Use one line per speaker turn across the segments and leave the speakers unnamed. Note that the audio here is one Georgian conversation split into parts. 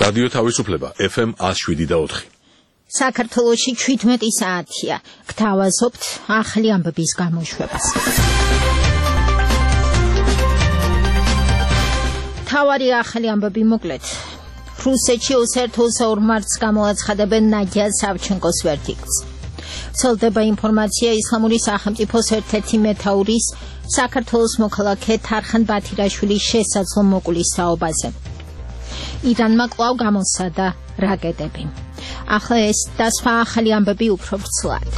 რადიო თავისუფლება FM 107.4.
საქართველოში 17 საათია. გთავაზობთ ახალი ამბების გამოშვებას. თავარი ახალი ამბები მოკლედ. რუსეთში 22 მარტს გამოაცხადებენ ნადია სავჩენკოს ვერდიქტს. ვრცელდება ინფორმაცია ისლამური სახელმწიფოს ერთ-ერთი მეთაურის საქართველოს მოქალაქე თარხან ბათირაშვილის შესაძლო მოკვლის საუბაზე. ირანმა კვლავ გამოსცადა რაკეტები. ახლა ეს და სხვა ახალი ამბები უფრო ვრცლად.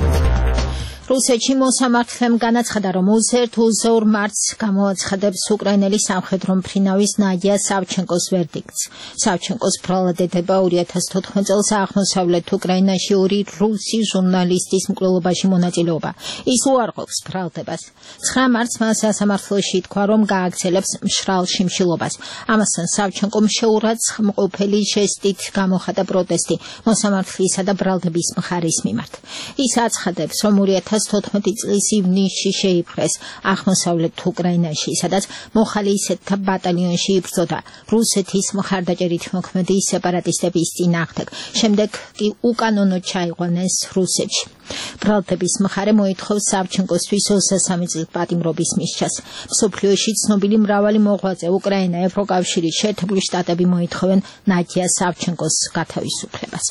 რუსეთში მოსამართლემ განაცხადა, რომ 22 მარტს გამოაცხადებს უკრაინელი სამხედრო მფრინავის ნადია სავჩენკოს ვერდიქტს. სავჩენკოს ბრალადდება 2014 წელს აღმოსავლეთ უკრაინაში ორი რუსი ჟურნალისტის მკვლელობაში მონაწილეობა. ის უარყოფს ბრალდებას. 9 მარტს მას სასამართლოში ითქვა, რომ გააგრძელებს მშრალ შიმშილობას. ამასთან სავჩენკომ შეურაცხმყოფელი ჟესტით გამოხატა პროტესტი მოსამართლისა და ბრალდების მხარის მიმართ. ის აცხადებს, რომ 2014 წლის ივნისში შეიპყრეს აღმოსავლეთ უკრაინაში, სადაც მოხალისეთა ბატალიონში იბრძოდა რუსეთის მხარდაჭერით მოქმედი სეპარატისტების წინააღმდეგ. შემდეგ კი უკანონოდ ჩაიყვანეს რუსეთში. ბრალდების მხარე მოითხოვს სავჩენკოსთვის 23 წლის პატიმრობის მისჩას. მსოფლიოში ცნობილი მრავალი მოღვაწე, უკრაინა, ევროკავშირი, შეერთებული შტატები მოითხოვენ ნადია სავჩენკოს გათავისუფლებას.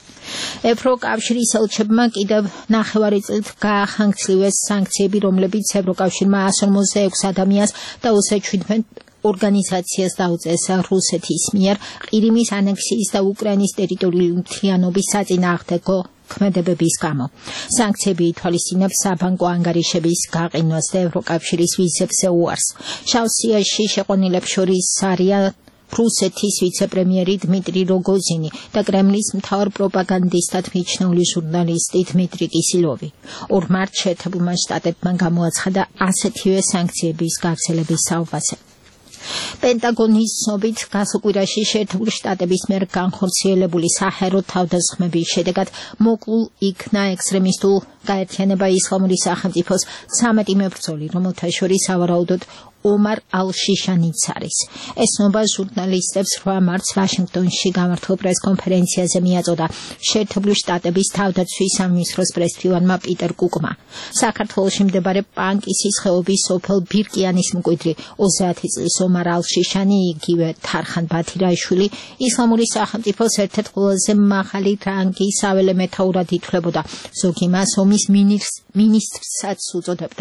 ევროკავშირის ელჩებმა კიდევ 9 წლით გაახანგცლივეს სანქციები, რომლებიც ევროკავშირმა 156 ადამიანს და 27 ორგანიზაციას დაუწეს რუსეთის მიერ ყირიმის ანექსიის და უკრაინის ტერიტორიული მთლიანობის საწინააღმდეგო ქმედებების გამო. სანქციები ითვალისწინებს საბანკო ანგარიშების გაყინვას და ევროკავშირის ვიზებზე უარს. შავ სიაში შეყვანილებს შორის არიან რუსეთის ვიცე-პრემიერი დმიტრი როგოზინი და კრემლის მთავარ პროპაგანდისტად მიჩნეული ჟურნალისტი დმიტრი კისილოვი. 2 მარტს შეერთებულმა შტატებმა გამოაცხადა ასეთივე სანქციების გაგრძელების საუბაზე. პენტაგონის ცნობით გასულ კვირაში შეერთებული შტატების მიერ განხორციელებული საჰაერო თავდასხმების შედეგად მოკლულ იქნა ექსტრემისტულ გაერთიანება ისლამური სახელმწიფოს 13 მებრძოლი, რომელთა შორის სავარაუდოდ ომარ ალ-შიშანიც არის. ეს ნობა ჟურნალისტებს 8 მარტს ვაშინგტონში გამართულ პრესკონფერენციაზე მიაწოდა შეერთებული შტატების თავდაცვის სამინისტროს პრესმდივანმა პიტერ კუკმა. საქართველოში მდებარე პანკისის ხეობის სოფელ ბირკიანის მკვიდრი 30 წლის ომარ ალ-შიშანი, იგივე თარხან ბათირაშვილი, ისლამური სახელმწიფოს ერთ-ერთ ყველაზე მაღალი რანგის საველე მეთაურად ითვლებოდა. ზოგი მას ომის მინისტრსაც უწოდებდა.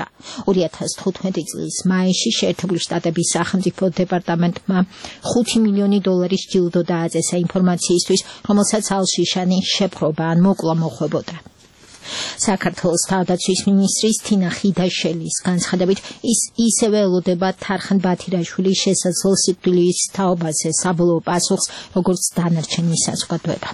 2015 წლის მაისში შეერთებული შტატების სახელმწიფო დეპარტამენტმა $5 მილიონი ჯილდო დააწესა ინფორმაციისთვის, რომელსაც ალ-შიშანი შეპყრობა ან მოკლა მოხვებოდა. საქართველოს თავდაცვის მინისტრის თინა ხიდაშელის განცხადებით, ის ისევე ელოდება თარხან ბათირაშვილის შესაძლო სიკვდილის თაობაზე საბოლოო პასუხს, როგორც დანარჩენი საზოგადოება.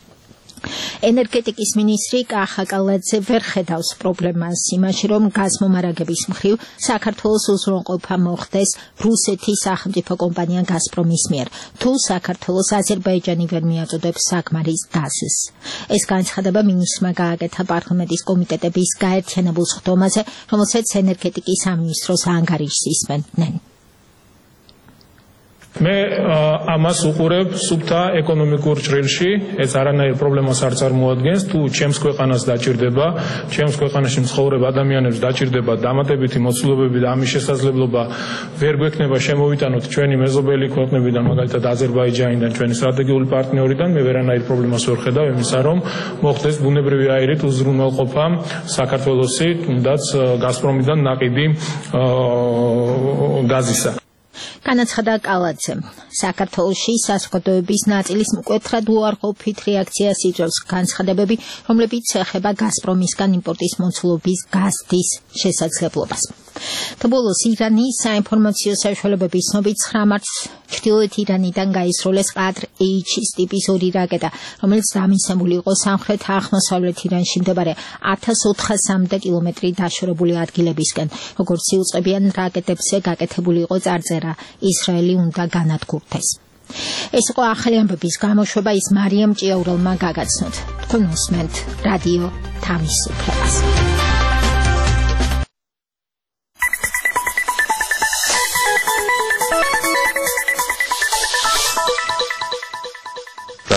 ენერგეტიკის მინისტრი კახა კალაძე ვერ ხედავს პრობლემას იმაში, რომ გაზმომარაგების მხრივ საქართველოს უზრუნველყოფა მოხდეს რუსეთის სახელმწიფო კომპანია გაზპრომის მიერ, თუ საქართველოს აზერბაიჯანი ვერ მიაწოდებს საკმარის გაზს. ეს განცხადება მინისტრმა გააკეთა პარლამენტის კომიტეტების გაერთიანებულ სხდომაზე, რომელსაც ენერგეტიკის სამინისტროს ანგარიშს ისმენდნენ.
მე ამას უყურებ სუფთა ეკონომიკურ ჭრილში, ეს არანაირ პრობლემას არ წარმოადგენს, თუ ჩემს ქვეყანას დაჭირდება, ჩემს ქვეყანაში მცხოვრებ ადამიანებს დაჭირდება დამატებითი მოცულობები და ამის შესაძლებლობა ვერ გვექნება შემოვიტანოთ ჩვენი მეზობელი ქვეყნებიდან, მაგალითად აზერბაიჯანიდან, ჩვენი სტრატეგიული პარტნიორიდან, მე ვერანაირ პრობლემას ვერ ხედავ იმისა, რომ მოხდეს ბუნებრივი აირით უზრუნველყოფა საქართველოსი, თუნდაც გაზპრომიდან ნაყიდი გაზისა.
განაცხადა კალაძემ. საქართველოში საზოგადოების ნაწილის მკვეთრად უარყოფით რეაქციას იწვევს განცხადებები, რომლებიც ეხება გაზპრომისგან იმპორტის მოცულობის გაზდის შესაძლებლობას. თბოლოს ირანის საინფორმაციო საშუალებების ცნობით 9 მარტს ჩრდილოეთ ირანიდან გაისროლეს ყადრ-H-ის ტიპის 2 რაკეტა, რომელიც დამისებული იყო სამხრეთ აღმოსავლეთ ირანში მდებარე 1400-მდე კილომეტრი დაშორებული ადგილებისკენ. როგორც იუწყებიან, რაკეტებზე გაკეთებული იყო წარწერა ისრაელი უნდა განადგურდეს. ეს იყო ახალი ამბების გამოშვება, ის მარიამ ჭიაურელმა გაგაცნოთ. თქვენ უსმენთ რადიო თავისუფლებას.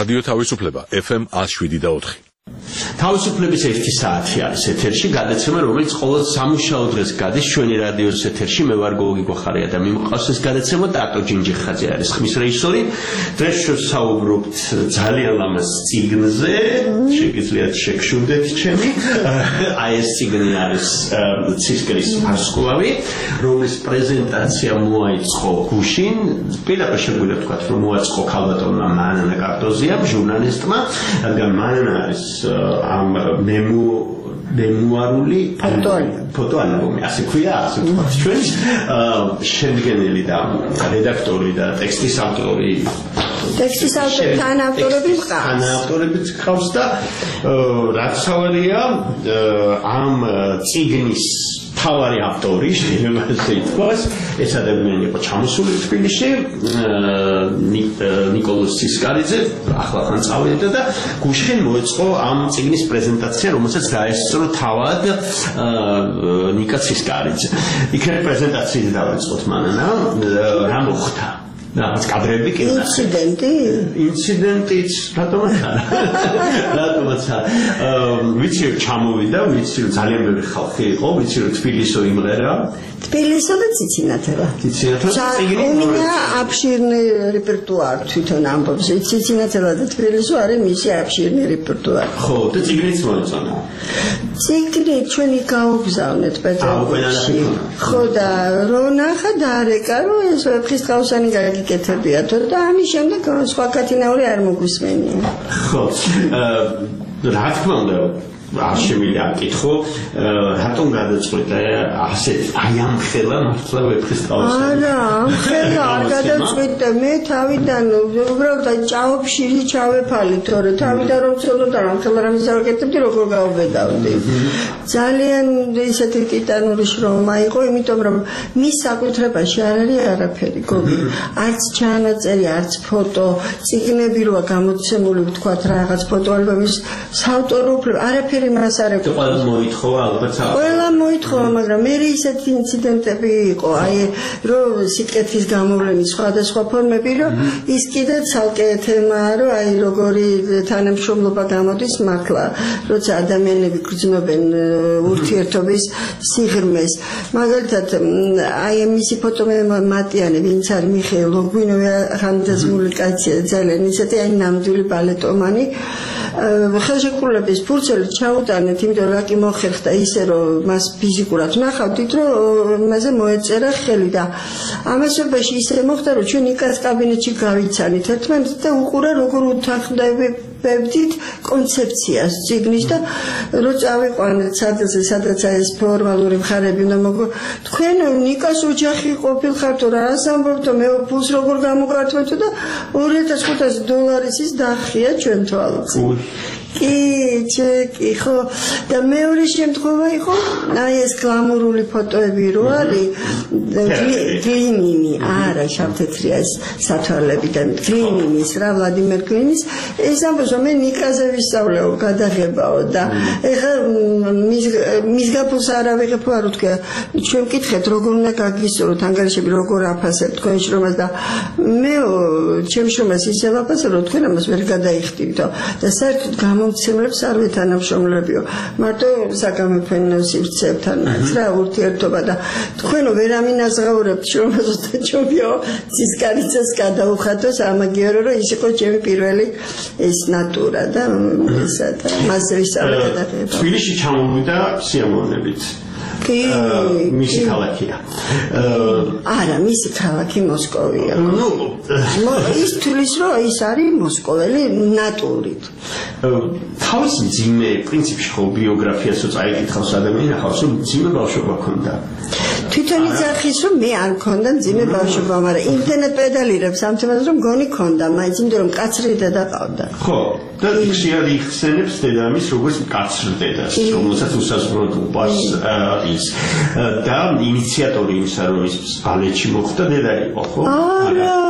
რადიო თავისუფლება FM 107.4
თავისუფლების 1 საათი არის ეთერში გადაცემა, რომელიც ყოველ სამუშაო დღეს გადის ჩვენი რადიოს ეთერში. მე ვარ გოგი გოხარია და მიმყავს ეს გადაცემა ტატო ჯინჯიხაძე არის ხმის რეჟისორი. დღეს ვსაუბრობთ ძალიან ლამაზ წიგნზე, შეგიძლიათ შეგშურდეთ ჩემი. აი ეს წიგნი არის ცისკრის ვარსკვლავი, რომლის პრეზენტაცია მოაწყო გუშინ. პირდაპირ შეგვიძლია ვთქვათ, რომ მოაწყო ქალბატონმა მანანა კარტოზიამ, ჟურნალისტმა, რადგან მანანა არის am მემუარული ფოტოალბომი, ასე ქვია, ასე ვთქვათ ჩვენ, შემდგენელი და რედაქტორი და ტექსტის ავტორი.
ტექსტის ავტორი თანაავტორები მყავს.
თანაავტორებიც მყავს და რაც სავალია ამ წიგნის თავარი ავტორი, შეიძლება ასე ითქვას, ეს ადამიანი იყო ჩამოსული თბილისში, ნიკოლოზ ცისკარიძე, ახლახან წავიდა და გუშინ მოეწყო ამ წიგნის პრეზენტაცია, რომელსაც დაესწრო თავად ნიკა ცისკარიძე. იქნებ პრეზენტაციით დავიწყოთ მანანა, რა მოხდა? რაღაც კადრები კი ინციდენტიც რატომაც არა ვიცი რომ ჩამოვიდა, ვიცი რომ ძალიან ბევრი ხალხი იყო, ვიცი რომ თბილისო იმღერა
თბილისო და ციცინათელა მინდა აბშირნი რეპერტუარი თვითონ ამბობს ციცინათელა და თბილისო არის მისი აბშირნი რეპერტუარი
ხო და წიგნიც მოეწონა
წიგნი ჩვენი გაუგზავნეთ პეტერბურგში ხო და რო ნახა და არეკა რომ ეს ვეფხისტყაოსანი გაგიკეთებიათ და ამის შემდეგ სხვა კათინაური არ მოგვისმენია
ხო რა თქმა უნდა არ შემიძლია აკითხო რატომ გადაწყვეტა ასეთ აი ამ ხელა მართლა ვეფხისტყაოსანი
არა ამ ხელა არ გადაწყვეტა მე თავიდან უბრალოდ ჭაობშირი ჩავეფალი თორე თავიდან რომ ცოლოდა რომ ხელა რამის ავაკეთებდი როგორ გავბედავდი ძალიან ისეთი ტიტანური შრომა იყო იმიტომ რომ მის საკუთრებაში არ არის არაფერი გოგი არც ჩანაწერი არც ფოტო წიგნები როა გამოცემული ვთქვათ რაღაც ფოტოალბომის საავტორო უფლება არაფერი მას არ ეკუთვნის.
ყველა მოითხოვა ალბათ.
ყველა მოითხოვა, მაგრამ მე ისეთი ინციდენტები იყო, აი რომ სიკეთის გამოვლენის სხვადასხვა ფორმები, რომ ის კიდე ცალკე თემაა, რომ აი როგორი თანამშრომლობა გამოდის მართლა, როცა ადამიანები გრძნობენ ურთიერთობის სიღრმეს. მაგალითად, აი მისი ფოტომე მატიანე, ვინც არის მიხეილ ლოგვინოვი, ხანდაზმული კაცია, ძალიან ისეთი აი ნამდვილი ბალეტომანი. ხელშეკრულების ფურცელი ჩაუტანეთ, იმიტომ რა კი მოხერხდა ისე რომ მას ფიზიკურად ნახავდით, რომ მასე მოეწერა ხელი და ამასობაში ისე მოხდა, რომ ჩვენ იკას კაბინეტში გავიცანით ერთმანეთს და უყურა როგორ უთანხმდებდით კონცეფციას წიგნის და რო წავიყვანეთ სადაც ეს ფორმალური მხარეები უნდა მოგო თქვენ ნიკას ოჯახი ყოფილხართ რა ასამბობთ მე ფულს როგორ გამოგართვეთ და $2500 ის დახია ჩვენ თვალზე კი ხო და მეორე შემთხვევა იყო აი ეს გლამურული ფოტოები რო არის გლინინი არა შავთეთრია ეს სათვალები და გლინინის რა ვლადიმერ გლინის ეს ამბობს რომ მე ნიკაზე ვისწავლეო გადაღებაო და ეხლა მის გაფულს არ ავიღებო არ ვთქვა ჩვენ ვკითხეთ როგორ უნდა გაგისურვოთ ანგარიშები როგორ აფასებთ თქვენ შრომას და მე ჩემ შრომას ისევ აფასებო თქვენ ამას ვერ გადაიხდიდო და საერთოდ გამომცემლებს არ ვეთანამშრომლებიო მარტო საგამოფენო სივრცეებთანაც რა ურთიერთობა და თქვენო ვერ ამინაზღაურებთ შრომას და ჩვენიო ცისკარიძეს გადაუხატოს ამაგიორო რომ ის იყო ჩემი პირველი ეს ნატურა და ესა და მასზე ვისწავლე გადაღება
თბილისში ჩამოვიდა სიამოვნებით მისი ქალაქია
არა მისი ქალაქი მოსკოვია ის თulis რომ ის არის მოსკოველი ნატურით
თავის ძიმე პრინციპში ხო ბიოგრაფიას წაიკითხავს ადამიანი ახავს რომ ძიმე ბავშვობა ქონდა
თვითონ იძახის რომ მე არ მქონდა ძიმე ბავშვობა მაგრამ იმდენად პედალირებს ამ თემაზე რომ გონი ქონდა მაინც იმიტომ რომ კაცრი დედა ყავდა
ხო და ხშირად იხსენებს დედამის როგორც კაცრ დედას რომელსაც უსაზღვროდ უყვარს ის და ინიციატორი იმისა რომ ის ბალეტში მოხვდა დედა იყო ხო
არა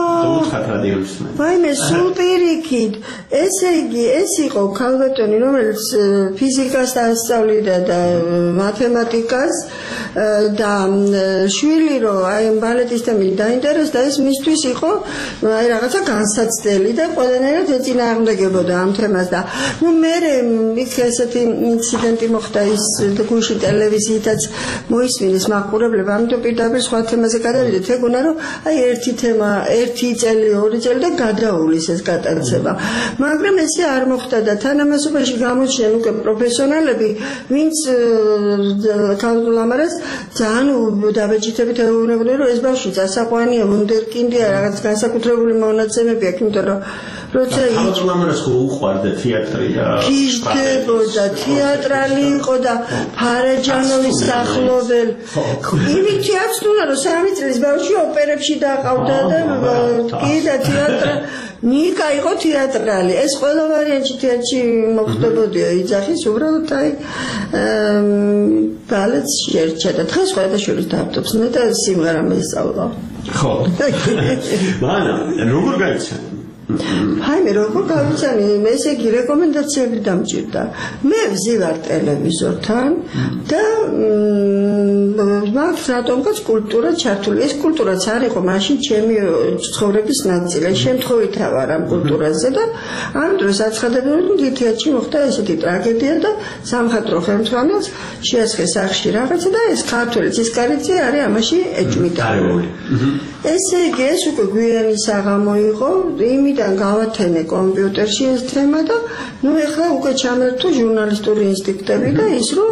ვაიმე, სულ პირიქით. ესე იგი, ეს იყო ქალბატონი, რომელიც ფიზიკას ასწავლიდა და მათემატიკას და შვილი რომ აი ბალეტის თემით დაინტერესდა, ეს მისთვის იყო აი რაღაცა განსაცდელი და ყველანაირად ეწინააღმდეგებოდა ამ თემას და ნუ მე იქ ესეთი ინციდენტი მოხდა ის გუშინ ტელევიზიითაც მოისმინეს მაყურებლებმა, ამიტომ პირდაპირ სხვა თემაზე გადავიდეთ. ეგონა რომ აი ერთი თემა, ერთი წელი, ორი წელი და გადაულის ეს გატაცება. მაგრამ ესე არ მოხდა და თანამასობაში გამოჩნდნენ უკვე პროფესიონალები, ვინც ქალ-ლამარას ძალიან დაბეჭდებით ეუბნებოდნენ, რომ ეს ბავშვი წასაყვანია, ვუნდერკინდია, რაღაც განსაკუთრებული მონაცემები აქვს, იმიტომ რომ როცა
ქალ-ლამარას ხო უყვარდა თეატრი და
გიჟდებოდა, თეატრალი იყო და ფარაჯანოვის სახლობელ. იმითი აქვს თულა რომ 3 წლის ბავშვი ოპერებში დაყავდა და კი და თეატრ ნიკა იყო თეატრალი. ეს ყველა ვარიანტი თეატრში მოხდებოდია იძახის უბრალოდ აი ბალეტს შეერჩა და დღეს ყველაშორის დაავადებს მე და სიმღერა მესწავლა.
ხო. მაგრამ როგორ გაიცანი?
Haime, როგორ გავიცანი, ესე იგი რეკომენდაციები დამჭირდა. მე ვზივარ ტელევიზორთან და მაგ რატომღაც კულტურა ჩართული. ეს კულტურაც არ იყო მაშინ ჩემი ცხოვრების ნაწილი. შემთხვევითა ვარ ამ კულტურაზე და ამ დროს აცხადებენ, რომ თეატრში მოხდა ესეთი ტრაგედია და სამხატვრო ხელმძღვანელს შეასხეს სახში რაღაცა და ეს ქართველი ცისკარიძე არის ამაში ეჭვმიტანილი. ესე იგი ეს უკვე გვიანი საღამო იყო, იმიდან გავათენე კომპიუტერში ეს თემა და ნუ ეხლა უკვე ჩამერთო ჟურნალისტური ინსტინქტები და ის რომ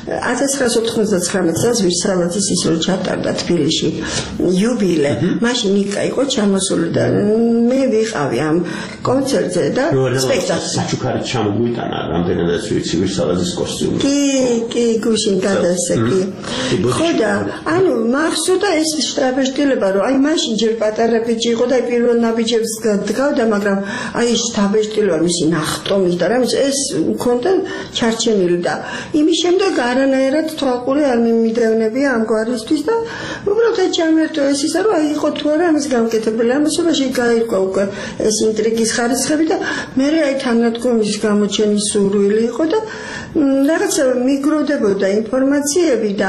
1999 წელს ვირსალაძის ის რომ ჩატარდა თბილისში იუბილე, მაშინ ნიკა იყო ჩამოსული და მე ვიყავი ამ კონცერტზე და სპექტაკლი
საჩუქარი ჩამოგვიტანა რამდენადაც ვიცი ვირსალაძის კოსტიუმი.
კი, გუშინ გადასეკი. ხო და ანუ მახსოვდა ეს შტაბეშტილება რომ აი მაშინ ჯერ პატარა ბიჭი იყო და პირველ ნაბიჯებს დგავდა, მაგრამ აი ეს შტაბეშტილება მისი ნახტომის და რამის ეს მქონდა ჩარჩენილი და იმის შემდეგ არანაირად თვალყური არ მიმიდევნებია ამგვარისთვის და უბრალოდ ჩამერთო ეს ისა რომ აი იყო თუ არა ამის გამკეთებელი ამასობაში გაირკვა უკვე ეს ინტრიგის ხარისხები და მე აი თანადგომის გამოჩენის სურვილი იყო და რაღაცა მიგროვდებოდა ინფორმაციები და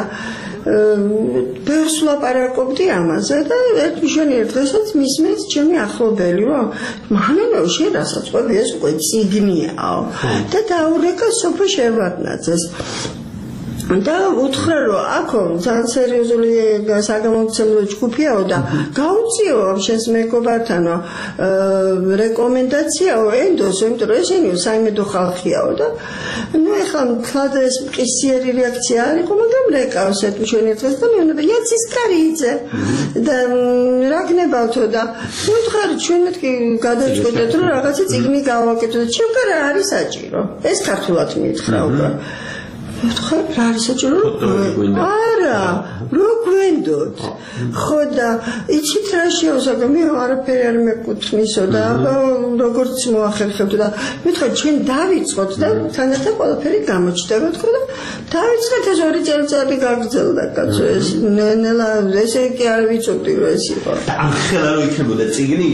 ბევრს ვლაპარაკობდი ამაზე და ერთმშვენიერ დღესაც მისმენს ჩემი ახლობელი რომ მანენო შენ რასაც ყვები ეს უკვე ციგნიაო და დაურეკა სოფო შევარდნაძეს და უთხრა რომ აქო ძალიან სერიოზული საგამომცემლო ჯგუფიაო და გაუწიო ამ შენს მეგობართანო რეკომენდაციაო ენდოსო, იმიტომ რომ ესენიო საიმედო ხალხიაო და ნუ ეხლა მთლად ეს მყისიერი რეაქცია არ იყო, მაგრამ რეკავს ერთმშვენიერ დღეს და მეუბნება იაცისკარიძე და რა გნებავთო და უთხრა ჩვენ მეთქი გადავწყვეტეთ რომ რაღაცა წიგნი გავაკეთოთ, ჩემგან რა არის საჭირო, ეს ქართულად მითხრა უკვე რა არის საჭირო? არა, რო გვენდოთ. ხო და იცით რა შეუსაგო, მე არაფერი არ მეკუთვნისო და როგორც მოახერხებთ და მეთქვა ჩვენ დავიწყოთ და თანათან ყველაფერი გამოჩნდება თქო და დავიწყეთ ეს 2 წელიწადი გაგრძელდა კაცო ეს ნელა ესე კი არ ვიცოდი რომ ეს იყო.
და ახლა რო იქნებოდა წიგნი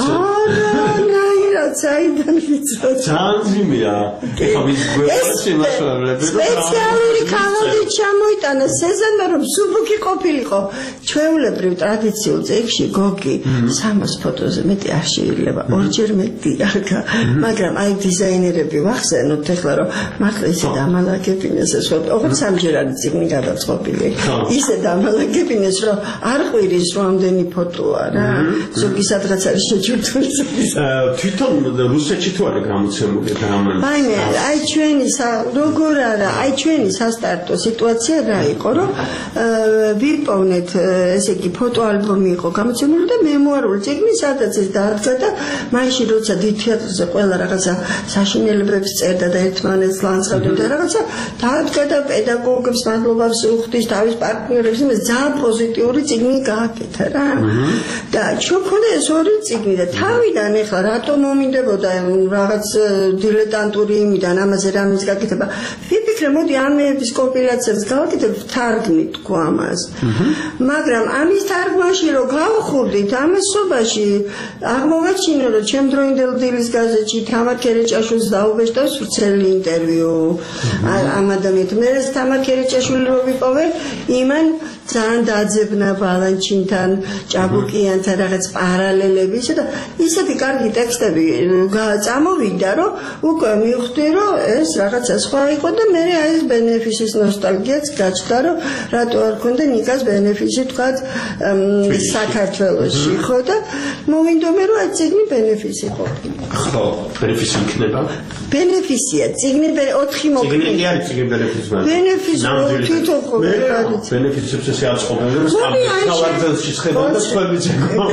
არა საიდან ვიცოდი.
ძალიან ძიმეა. ეხლა ვის გვეუბნებს იმასვლები და
სპეციალური კანონი ჩამოიტანა სეზონმა რომ სუბუქი ყოფილიყო. ჩვეულებრივ ტრადიციულ წიგნში გოგი 300 ფოტოზე მეტი არ შეიძლება. ორჯერ მეტი არგა. მაგრამ აი დიზაინერები ვახსენოთ ეხლა რომ მართლა ისე დამალაგებინეს ეს ოღონდ სამჯერადი წიგნი გადაწყობილი. ისე დამალაგებინეს რომ არ ყვირის რამდენი ფოტოა რა. ზოგი სადღაც არის შეჭურთული.
თვითონ რუსეთში თუ არის გამოცემული და ამან
აიმე აი ჩვენი როგორ არა აი ჩვენი სასტარტო სიტუაცია რა იყო რომ ვიპოვნეთ ესე იგი ფოტოალბომი იყო გამოცემული და მემუარული წიგნი სადაც ეს დაარსდა და მაშინ როცა დიდ თეატრზე ყველა რაღაცა საშინელებებს წერდა და ერთმანეთს ლანცღავდა რაღაცა დაადგა და პედაგოგებს მადლობას უხდის თავის პარტნიორებს იმას ძალიან პოზიტიური წიგნი გააკეთა რა და ჩვენ ქონდა ეს 2 წიგნი და თავიდან ეხლა რატომ მინდებოდა რაღაც დილეტანტური იმიდან ამაზე რამის გაკეთება. ვიფიქრე, მოდი ამების კომპილაციას გავაკეთებ, თარგმნით თქვა ამას. მაგრამ ამის თარგმანში რო გავხურდით ამასობაში აღმოვაჩინე, რომ ჩემ დროინდელ დილის გაზეთში თამარ ქერეჭაშვილს დაუბეჭდა სურცელი ინტერვიუ ამ ადამიანთან. მე თამარ ქერეჭაშვილი რო ვიპოვე, იმან ძალიან დაძებნა ბალანჩინთან, ჭაბუკიანთან რაღაც პარალელები და ისეთი კარგი ტექსტები წამოვიდა, რომ უკვე მივხვდი, რომ ეს რაღაცა სხვა იყო და მე აი ეს ბენეფისის ნოსტალგიაც გაჩნდა, რომ რატო არ ქონდა ნიკას ბენეფისი თქვათ საქართველოში, ხო და მოვინდომე, რომ აი წიგნი ბენეფისი ყოფილა.
ხო, ბენეფისი იქნება?
ბენეფისია, წიგნი 4 მოკლე.
წიგნი კი არის წიგნი ბენეფისი.
ბენეფისი თვითონ ყოფილი.
ბენეფისებს ესე აწყობენ, რომ სავარძელში ხდება და სხვები ძეგო.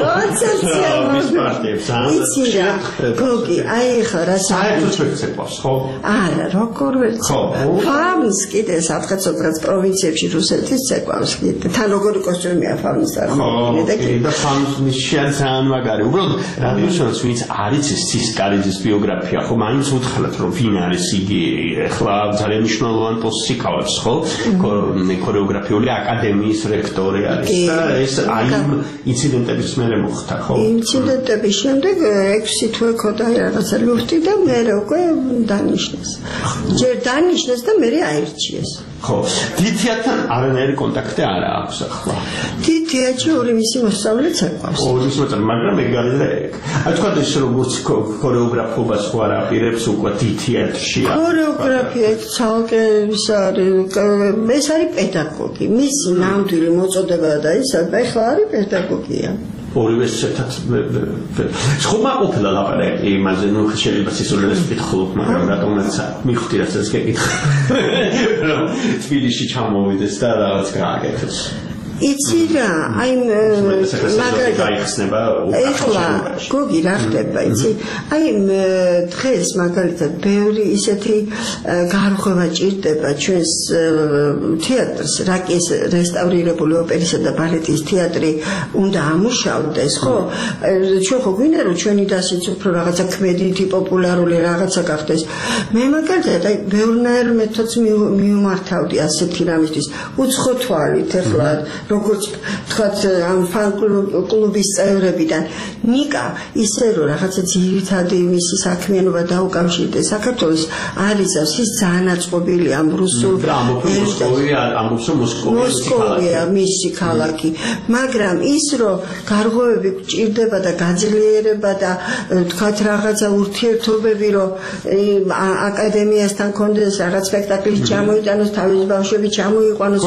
იცი რა, გოგი, აი ხა რა
საერთოდ შეცეკვავს, ხო?
არა, როგორ ვერ ცეკვავს. ფამს კიდე სადღაც პროვინციებში რუსეთის ცეკვავს კიდე. თან როგორი კოსტიუმია ფამის წარმოქმნილი და
კიდე. და ფამს მიშიან ძალიან მაგარი. უბრალოდ რადიოშენს ვინც არის ეს ცისკარიძის ბიოგრაფია, ხო, მაინც უთხრათ რომ ვინ არის იგი, ახლა ძალიან მნიშვნელოვან პოსტს იკავებს, ხო? ქორეოგრაფიული აკადემიის რექტორი არის და ეს აი ინციდენტების მერე მოხდა, ხო?
ინციდენტების შემდეგ 6 თვე ქოდა რაღაცა ლურტი და მე უკვე დანიშნეს. ჯერ დანიშნეს და მე აირჩიეს.
ხო, დითიათან არანაირი კონტაქტი არ აქვს ახლა.
დითიაჩი ორი მისი მოსწავლე ცეკვავს.
ორი მისი მოსწავლე, მაგრამ ეგარია ეგ. აი თქვა ეს როგორც ქორეოგრაფობას ხო არ აპირებს უკვე დითიატრში.
ქორეოგრაფია ცალკე ის არის პედაგოგი. მისი ნამდვილი მოწოდება და ის ახლა არის პედაგოგია.
ორივე ერთად ხომა ყოფილა ლაპარაკი იმაზე, ნუ შეიძლება სისულელეს ვკითხულობ, მაგრამ რატომაც მივხვდი რასაც გეკითხა. რომ თბილისში ჩამოვიდეს და რაღაც გააკეთოს.
იცი რა, აი
გაიხსნება
ეხლა გოგი რა ხდება, იცი? აი დღეს მაგალითად ბევრი ისეთი გარღვევა ჭირდება ჩვენს თეატრს, რა კი ეს რესტავრირებული ოპერისა და ბალეტის თეატრი უნდა ამუშავდეს, ხო? ჩვენ ხო გვინდა რომ ჩვენი დასიც უფრო რაღაცა ქმედითი, პოპულარული რაღაცა გახდეს. მე მაგალითად აი ბევრნაირ მეთოდს მიმართავდი ასეთი რამისთვის. უცხო თვალით ეხლა როგორც თქვათ ამ ფან კლუბის წევრებიდან ნიკა ისე რომ რაღაცა ძირითადი მისი საქმიანობა დაუკავშირდეს საქართველოს არის ის ძალიან აწყობილი ამ რუსულ მოსკოვია მისი ქალაქი, მაგრამ ის რომ გარღვევები გჭირდება და გაძლიერება და თქვათ რაღაცა ურთიერთობები რომ აკადემიასთან კონდეს რაღაც სპექტაკლი ჩამოიტანოს, თავის ბავშვები ჩამოიყვანოს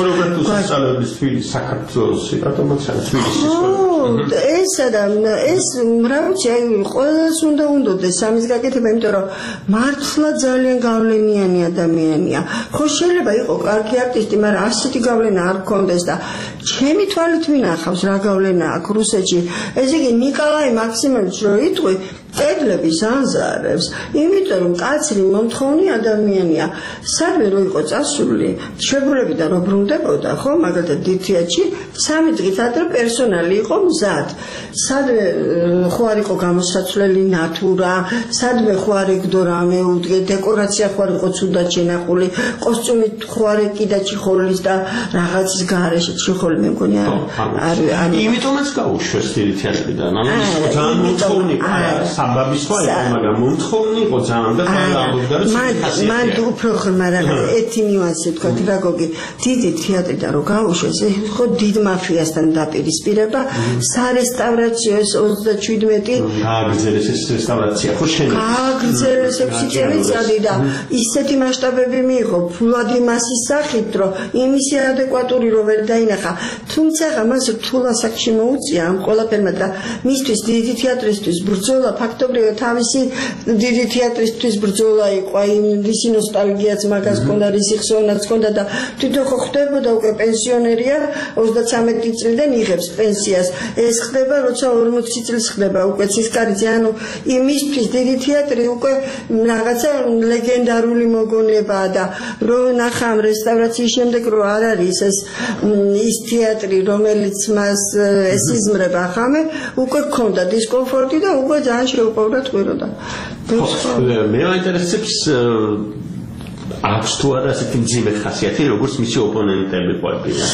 საქართველოსი, რატომაც არის თბილისის ესა და ეს მრავალში აი ყველას უნდა უნდოდეს ამის გაკეთება, იმიტომ რომ მართლა ძალიან გავლენიანი ადამიანია. ხო შეიძლება იყო კარგი არტისტი, მაგრამ ასეთი გავლენა არ გქონდეს და ჩემი თვალით მინახავს რა გავლენა აქვს რუსეთში. ესე იგი ნიკოლაი მაქსიმოვიჩი რო იტყვი კედლების ანზარებს, იმიტომ რომ კაცრი მომთხოვნი ადამიანია. სადმე რო იყო წასული, შებრუნებიდან რო ბრუნდებოდა, ხო, მაგალითად დითიაჩი 3 დღით ადრე პერსონალი იყო მზად. სადმე ხო არ იყო გამოსაცვლელი ნატურა, სადმე ხო არ ეკდო რამე უდგე, დეკორაცია ხო არ იყო ცუდად შენახული, კოსტიუმი ხო არ ეკიდა ჩიხოლის და რაღაცის გარეშე ჩიხოლი მე მგონი არ
იმიტომაც გაუშვეს თეატრიდან. ანუ ძალიან მომთხოვნი საბაბის ხო იყო, მაგრამ მომთხოვნი იყო ძალიან და ამბობდა რომ
მან უფრო ხმა რაღაც ერთი ნიუანსი თქვა რა გოგი, დიდი თეატრიდან რო გაუშვეს, ხო დიდ მაფიასთან დაპირისპირება, სარესტავრაციო 37
გააგრძელეს ეს რესტავრაცია, ხო შენობა
გააგრძელეს 6 წელი წადი და ისეთი მასშტაბები მიიღო ფულადი მასის სახით, რომ იმისი ადეკვატური რო ვერ დაინახა, თუმცა მას რთულ ასაკში მოუწია ამ ყველაფერმა და მისთვის დიდი თეატრისთვის ბრძოლა ფაქტობრივად თავისი დიდი თეატრისთვის ბრძოლა იყო, აი მისი ნოსტალგიაც მაგას ჰქონდა, რისიხსოვნაც ჰქონდა და თვითონ ხო ხდებოდა უკვე პენსიონერია 33 წლიდან იღებს პენსიას. ეს ხდება როცა 40 წელს ხდება უკვე ცისკარიძე, ანუ იმისთვის დიდი თეატრი უკვე რაღაცა ლეგენდარული მოგონებაა და რო ნახა ამ რესტავრაციის შემდეგ რო არ არის ის თეატრი რომელიც მას ესიზმრება ხამე, უკვე ჰქონდა დისკომფორტი და უკვე ძალიან შეუპოვრად ყვირო და
მე მაინტერესებს აქვს თუ არა ასეთი მძიმე ხასიათი, როგორც მისი ოპონენტები ყვებიან.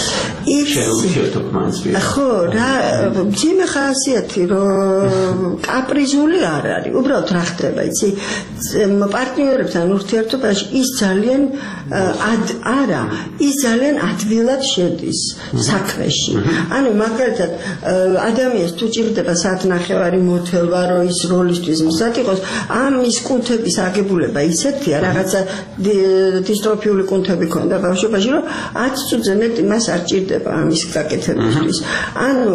ხო, რა მძიმე ხასიათი, რომ კაპრიზული არ არის. უბრალოდ რა ხდება, იცი, პარტნიორებთან ურთიერთობაში ის ძალიან ის ძალიან ადვილად შედის საქმეში. ანუ მაგალითად ადამიანს თუ ჭირდება საათნახევარი მოთელვა, რომ ის როლისთვის მზად იყოს, ამის კუნთების აგებულება ისეთია, რაღაცა დისტროფიული კუნთები ქონდა ბავშვობაში, რომ 10 წუთზე მეტი მას არ ჭირდება ამის გაკეთებისთვის. ანუ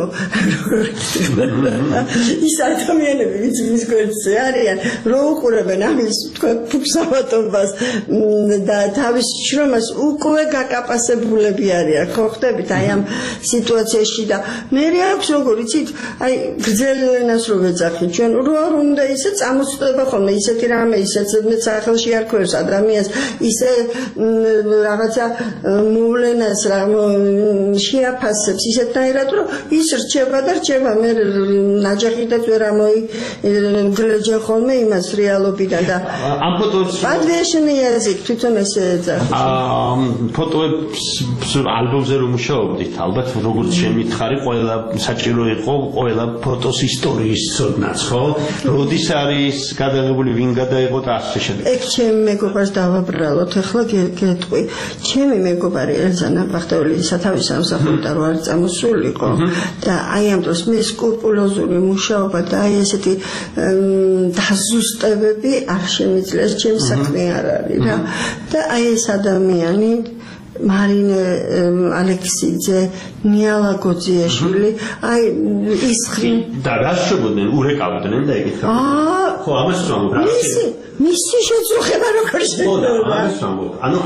ის ადამიანები, ვინც მის გვერდზე არიან, რო უყურებენ ამის თქვა ფუფსავატობას და თავის შრომას უკვე გაკაპასებულები არიან, ხო ხდებით აი ამ სიტუაციაში და მე აქვს როგორ იცით, აი გრძელი ენას რო ვეძახი, ჩვენ რო არ უნდა ისე წამოწდება ხოლმე ისეთი რამე, ისეთ სახელში არ ქვევს ადამიანს ისე რაღაცა მოვლენას რა შეაფასებს ისეთნაირად რომ ის რჩება და რჩება მე ნაჯახიდაც ვერ ამოიგრეჯა ხოლმე იმას რეალობიდან და
ამ ფოტოებს
პადვეშენი აზიკ თვითონ ესე ეძახი
ფოტოებს ალბომზე რომ მუშაობდით ალბათ როგორც შემითხარი ყველა საჭირო იყო ყველა ფოტოს ისტორიის ცოდნაც ხო როდის არის გადაღებული ვინ გადაიღო და ასე შემდეგ
ეგ ჩემი მეგობარს დავაბრალოთ ახლა გეტყვი ჩემი მეგობარი ელზანა ბახტაული სათავის სამსახურიდან რო არ წამოსულიყო და აი ამ დროს მე სკრუპულოზული მუშაობა და აი ესეთი დაზუსტებები არ შემიძლია ჩემი საქმე არ არის რა და აი ეს ადამიანი მარინე ალექსიძე ნიალა გოძიაშვილი აი ის
და რა შეგოდნენ ურეკავდნენ და ეგეთ ხო ამას ვამბობ
მისი შეწუხება როგორ შეიძლება
ანუ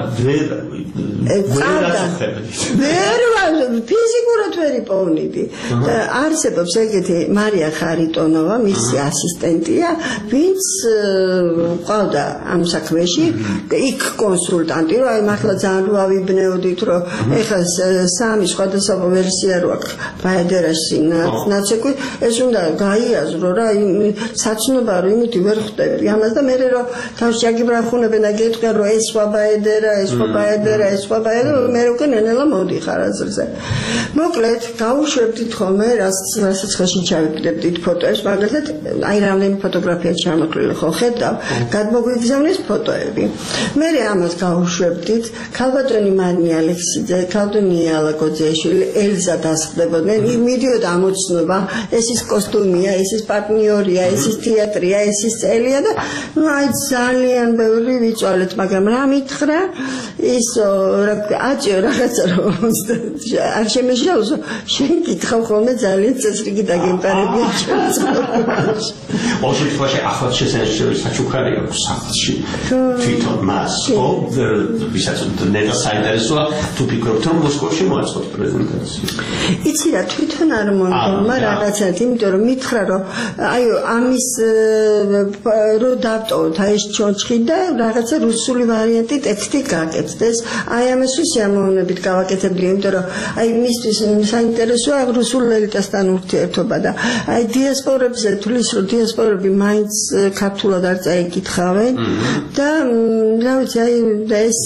ვერ ფიზიკურად ვერ იპოვნიდი და არსებობს ეგეთი მარია ხარიტონოვა მისი ასისტენტია ვინც ყავდა ამ საქმეში იქ კონსულტანტი რომ აი მართლა ძალიან რო ავიბნეოდით რომ ეხლა სამი სხვადასხვა ვერსია რო აქვს ბაედერაში ნაცეკვი ეს უნდა გაიაზრო რა საცნობა რომ იმითი ვერ ხვდები ამას და მე რომ თავში აგიბრახუნებენ და გეტყვიან რომ ეს სხვა ბაედერა ეს სხვა ბაედერა ეს სხვა ბაედერა მე უკვე ნენელა მოდიხარ აზრზე მოკლედ გავუშვებდით ხოლმე რასაც ხელში ჩავიკდებდით ფოტოებს მაგალითად აი რამდენი ფოტოგრაფია ჩამოკლილი ხო ხედავ გადმოგვიგზავნეს ფოტოები მე ამას გავუშვებდით ქალბატონი მარნი ალექსიძე ქალბატონი ალაგოძეშვილი ელზა დასხდებოდნენ მიდიოდა ამოცნობა ეს ის კოსტუმია ეს ის პარტნიორია ეს ის თეატრია ეს ის წელია და აი ძალიან ბევრი ვიწვალეთ მაგრამ რა მითხრა ის აჭიო რაღაცა რომ არ შემეშალო შენ გითხავ ხოლმე ძალიან წესრიგი დაგემყარებია ჩვენს
ოშიფაში ახლა შესაძლებელი საჩუქარი აქვს სახლში თვითონ მას ხო ვისაც ნედა საინტერესოა თუ ფიქრობთ რომ მოსკოვში მოაწყოთ პრეზენტაცია
იცი რა თვითონ არ მომდომა რაღაცად იმიტომ რომ მითხრა რომ აი ამის რო დავტოვოთ აი ეს ჩონჩხი და რაღაცა რუსული ვარიანტი ტექსტი გაკეთდეს აი ამას სიამოვნებით გავაკეთებდი იმიტომ რომ აი მისთვის საინტერესოა რუსულ ელიტასთან ურთიერთობა და აი დიასპორებზე თulis რომ დიასპორები მაინც ქართულად არ წაიკითხავენ და რა ვიცი აი და ეს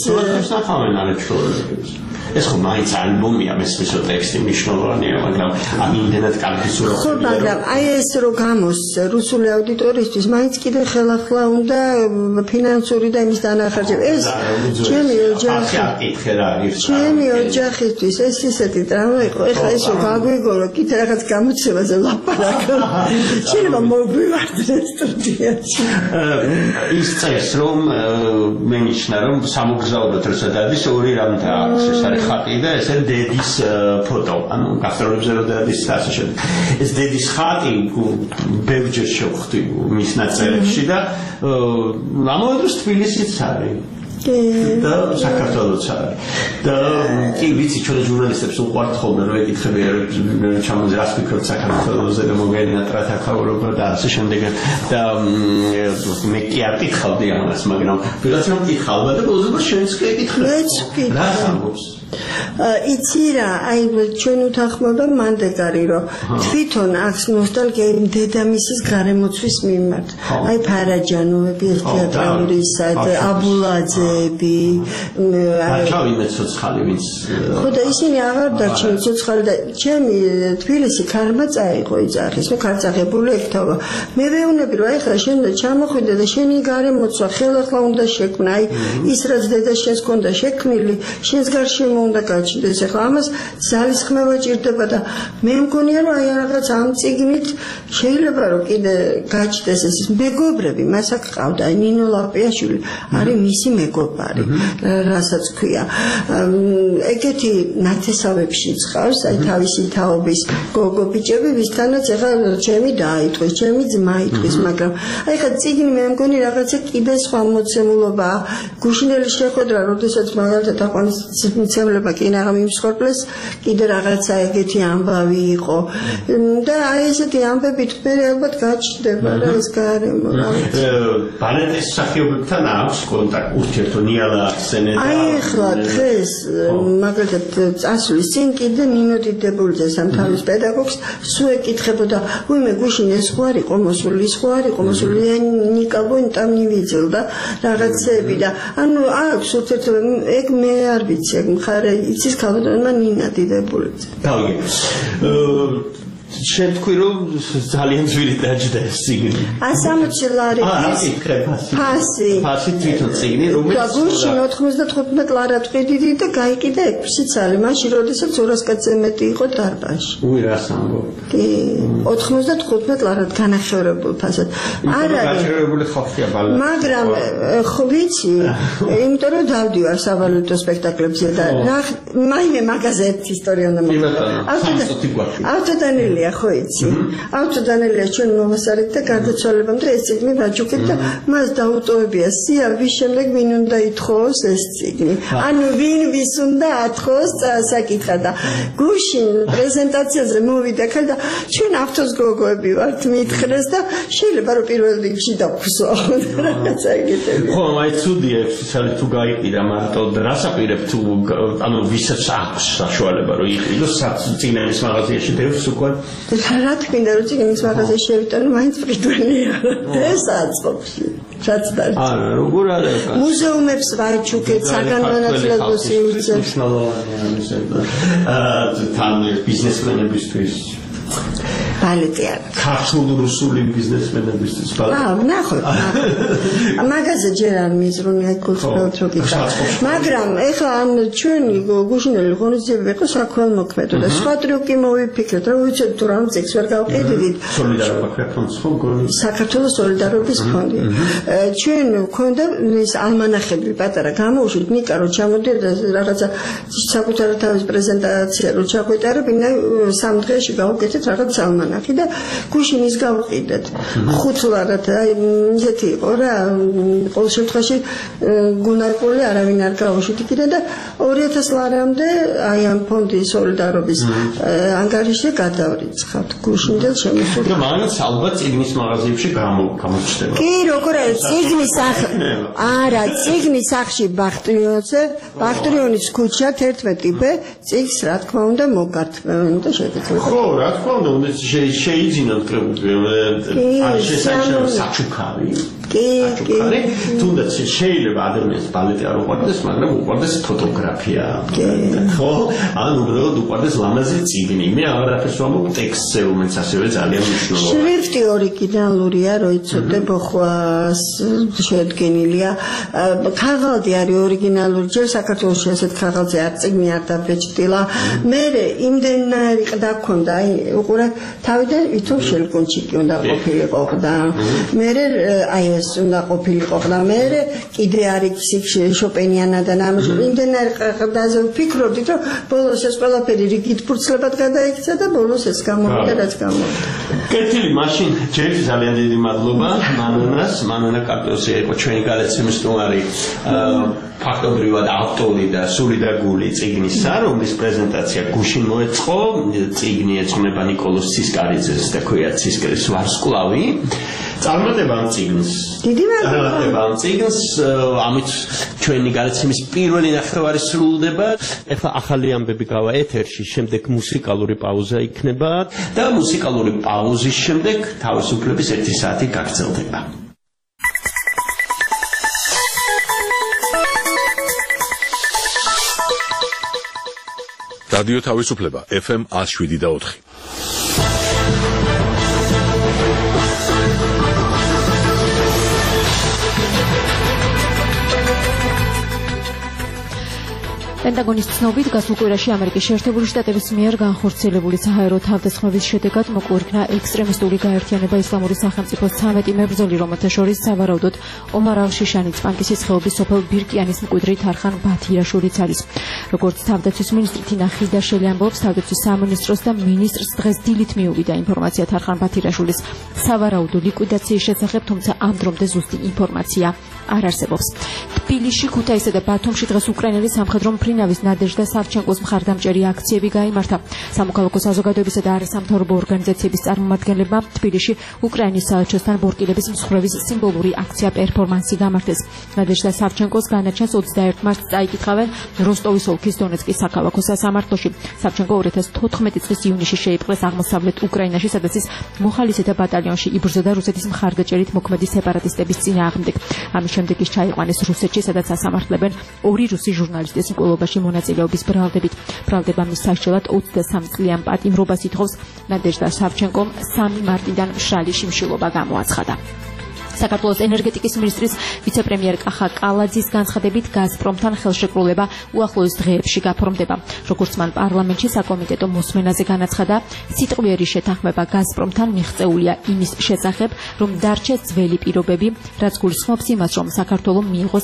ეს ხო მაინც ალბომია მესმის ტექსტი მნიშვნელოვანია მაგრამ იმდენად კარგი სურათი
ხო მაგრამ აი ეს რო გამოსცე რუსული აუდიტორიისთვის მაინც კიდე ხელახლა უნდა ფინანსური და იმის დანახარჯება ეს ჩემი ოჯახისთვის ეს ისეთი ტრამა იყო ეხლა ისო გაგვიგო რომ კიდე რაღაც გამოცემაზე ლაპარაკო შეიძლება მოგვივარდნეთ სტუდიაში
ის წეს რომ მენიშნა რომ სამოგზაუროდ როცა დადის ორი რამ დააქვს ეს არის ხატი და ესე დედის ფოტო ანუ გასტროლებზე რომ დადის ასე შემდეგ ეს დედის ხატი ბევრჯერ შევხვდი მის ნაწერებში და ამავე დროს თბილისიც არის და საქართველოც არის და კი ვიცი ჩვენ ჟურნალისტებს უყვართ ხოლმე რომ ეკითხებიან რომ ჩამოზე რას ფიქრობთ საქართველოზე და მოგვიანებით ტრათახაურობა და ასე შემდეგ და მე კი არ კითხავდი ამას მაგრამ ვიღაცამ კითხავდა და ბოლოს შენც კი ეკითხებდი რა ამბობს
იცი რა, აი ჩვენ უთანხმობა მანდეკარი რომ თვითონ აქვს ნოსტალგია დედამისის გარემოცვის მიმართ. აი ფარაჯანოვები, თეატრალური საერთოდ აბულაძეები,
ჩავინე ცოცხალი ვინც.
ხო და ისინი აღარ დარჩნენ ცოცხალი და ჩემი თბილისი ქარმა წაიღო იძახის, მე ქარწაღებული ექთობა. მე ვეუბნები რომ აი ხა შენ ჩამოხვიდე და შენი გარემოცვა ხელახლა უნდა შექმნა. აი ის რაც დედა შენს ჰქონდა შექმნილი, შენს გარშემო უნდა გაჩნდეს. ახლა ამას ძალის ხმევა ჭირდება და მე მგონია რომ აი რაღაც ამ წიგნით შეიძლება რომ კიდე გაჩნდეს ეს მეგობრები, მას აქ ყავდა ნინო ლაპიაშვილი, არის მისი მეგობარი, რასაც ქვია. ეგეთი ნათესავებში წავს, აი თავისი თაობის გოგო ბიჭები, ვისთანაც ახლა ჩემი დაიტყვის, ჩემი ძმა იტყვის, მაგრამ აი ხა წიგნი მე მგონი რაღაცა კიდე სხვა მოცემულობაა. გუშინელი შეხვედრა, როდესაც მაგალითად აყვანისმცემლება კინაღამ იმსხორპლეს, კიდე რაღაცა ეგეთი ამბავი იყო და აი ესეთი ამბებით მე ალბათ გაჩნდება რა ეს გარემო.
ბალეტის მსახიობებთან აქვს კონტაქტი, ურთიერთო ნიალა ახსენე და
აი ახლა დღეს მაგალითად წასვლის წინ კიდე ნინო დიდებულიძე სამთავის პედაგოგს სულ ეკითხებოდა, ვიმე გუშინ ეს ხო არ იყო მოსული, ის ხო არ იყო მოსული, ნიკაბო там не видел და რაღაცები და ანუ აქვს ურთიერთობა, ეგ მე არ ვიცი, ეგ მხარე იცის ქალბატონმა ნინა დიდებულიძე.
გავიგე. შენ თქვი რომ ძალიან ძვირი დაჯდა ეს წიგნი. 160 ლარი. ფასი თვითონ წიგნი რომელიც
გუშინ 95 ლარა ტყიდიდი და გაიყიდა 6 წელი, მაშინ როდესაც 200 კაცზე მეტი იყო დარბაზში.
უი რას ამბობ?
კი, 95 ლარად განახევრებულ ფასად. არ არის
განახევრებული ხალხია ბალეტი.
მაგრამ ხო ვიცი, იმიტომ რომ დავდივარ საბალეტო სპექტაკლებზე და მაინე მაგაზე ერთი ისტორია უნდა მოგყვება. ავტოდანელია ხო იცი? ავტოდანელია ჩვენ მომასარეთ და გარდაცვალებამდე ეს წიგნი ვაჯუქეთ და მას დაუტოვებია სია, ვის შემდეგ ვინ უნდა ითხოვოს ეს წიგნი. ანუ ვინ ვის უნდა ათხოვოს საკითხა და გუშინ პრეზენტაციაზე მოვიდა ხა და ჩვენ ავტოს გოგოები ვართ მითხრეს და შეიძლება რომ პირველ რიგში დავხსო რაღაცა ეგეთები.
ხო, აი ცუდია ექსპეციალი თუ გაიყიდა მარტო რას აპირებ თუ ანუ ვისაც აქვს საშუალება რომ იყიდოს წიგნების მაღაზიაში დევს უკვე
რა თქმა რომ წიგნის მაღაზიაში შევიტანო მაინც ფრიდვენია ეს აწყობში რაც და
არა როგორ არის
მუზეუმებს ვაჩუქეთ საგანმანათლებლო სივრცეებში
თან ბიზნესმენებისთვის
ბალეტი არა
ქართულ რუსული ბიზნესმენებისთვის ბალეტი
ნახოთ მაგაზე ჯერ არ მიზრუნია კულტურულად რო გიქცა მაგრამ ეხლა ამ ჩვენი გუშინელი ღონისძიებები იყო საქველმოქმედო და სხვა ტრიუკი მოვიფიქრეთ რომ ვიცით თუ რამ წიგს ვერ გავყიდით
სოლიდარობა ქართლის ფონდი
საქართველოს სოლიდარობის ფონდი ჩვენ გვქონდა ეს ალმანახები პატარა გამოუშვით ნიკა რო ჩამოდიოდა რაღაცა საკუთარი თავის პრეზენტაცია რო ჩაგვეტარებინა 3 დღეში გავუკეთეთ რაღაც ალმანახი და გუშინ ის გავყიდეთ 5 ლარად აი ისეთი იყო რა ყოველ შემთხვევაში გუნარკული არავინ არ გავუშვით კიდე და 2000 ლარამდე აი ამ ფონდის სოლიდარობის ანგარიშზე გადავრიცხავთ გუშინდელ შემოსულ
და მაინც ალბათ წიგნის მაღაზიებში გამოჩნდება
კი როგორ არის წიგნის არა წიგნის სახში ბახტრიონის ქუჩა 11B წიგს რა თქმა უნდა მოგართმევენ და შეგეძლოთ
ხო რა თქმა უნდა შეიძინოთ კრებულები არის საჩუქარი თუნდაც შეიძლება ადამიანს ბალეტი არ უყვარდეს მაგრამ უყვარდეს ფოტოგრაფია ხო ან უბრალოდ უყვარდეს ლამაზი წიგნი მე აღარაფერს ვამბობ ტექსტზე რომელიც ასევე ძალიან მნიშვნელოვანია
შრიფტი ორიგინალურია რო იცოდე ხო შედგენილია ქაღალდი არის ორიგინალური ჯერ საქართველოში ასეთ ქაღალდზე არ წიგნი არ დაბეჭდილა მე იმდენარი ყდა ქონდა აი უყურე თავიდან ვითომ შელკონჩიკი უნდა ყოფილიყო და მე აი ეს უნდა ყოფილიყო და მე კიდე არის შოპენიანა და იმდენარი ყდაზე ვფიქრობდით რომ ბოლოს ეს ყველაფერი რიგით ფურცლებად გადაიქცა და ბოლოს ეს გამოვიდა რაც გამოვიდა
კეთილი მაშინ ჯერ ძალიან დიდი მადლობა მანონა კარტოსი იყო ჩვენი გადაცემის სტუმარი ფაქტობრივად ავტორი და სული და გული წიგნისა, რომლის პრეზენტაცია გუშინ მოეწყო, წიგნი ეძღვნება ნიკოლოზ ცისკა კარიძეს და ქოიაცისკრის ვარსკვლავი წარმატება ამ წიგნს.
დიდი
წარმატება ამ წიგნს, ამით ჩვენი გადაცემის პირველი ნახევარი სრულდება. ეხლა ახალი ამბები გავა ეთერში, შემდეგ მუსიკალური პაუზა იქნება და მუსიკალური პაუზის შემდეგ თავისუფლების 1 საათი გაგრძელდება.
რადიო თავისუფლება FM 107.4.
პენტაგონის ცნობით გასულ კვირაში ამერიკის შეერთებული შტატების მიერ განხორციელებული საჰაერო თავდასხმების შედეგად მოგვირგნა ექსტრემისტული გაერთიანება ისლამური სახელმწიფოს 13 მებრძოლი, რომელთა შორის სავარაუდოდ ომარ ალ-შიშანი, სპანკისის ხეობის სოფელ ბირკიანის მკვიდრი თარხან ბათირაშვილიც არის. როგორც თავდაცვის მინისტრი თინა ხიდაშელი ამბობს, თავდაცვის სამინისტროს და მინისტრს დღეს დილით მიუვიდა ინფორმაცია თარხან ბათირაშვილის სავარაუდო ლიკვიდაციის შესახებ, თუმცა ამ დრომდე ზუსტი ინფორმაცია არ არსებობს. თბილისში, ქუთაისსა და ბათუმში დღეს უკრაინელი სამხედრო მფრინავის ნადეჟდა სავჩენკოს მხარდამჭერი აქციები გაიმართა. სამოქალაქო საზოგადოებისა და არასამთავრობო ორგანიზაციების წარმომადგენლებმა თბილისში უკრაინის საელჩოსთან ბორკილების მსხვერპლის სიმბოლური აქცია პერფორმანსი გამართეს. ნადეჟდა სავჩენკოს განაჩენს 21 მარტს წაიკითხავენ როსტოვის ოლქის დონეცკის საქალაქო სასამართლოში. სავჩენკო 2014 წლის ივნისში შეიპყრეს აღმოსავლეთ უკრაინაში, სადაც ის მოხალისეთა ბატალიონში იბრძოდა რუსეთის მხარდაჭერით მოქმედი სეპარატისტების წინააღმდეგ. ამის შემდეგ ის ჩაიყვანეს რუსეთში, სადაც ასამართლებენ 2 რუსი ჟურნალისტის მკვლელობაში მონაწილეობის ბრალდებით. ბრალდება მის საშიშელად 23 წლიან პატიმრობას ითხოვს. ნადეჟდა სავჩენკომ 3 მარტიდან მშრალი შიმშილობა გამოაცხადა. საქართველოს ენერგეტიკის მინისტრის ვიცე-პრემიერ კახა კალაძის განცხადებით გაზპრომთან ხელშეკრულება უახლოეს დღეებში გაფორმდება. როგორც მან პარლამენტში საკომიტეტო მოსმენაზე განაცხადა, სიტყვიერი შეთანხმება გაზპრომთან მიღწეულია იმის შესახებ, რომ დარჩეს ძველი პირობები, რაც გულისხმობს იმას, რომ საქართველომ მიიღოს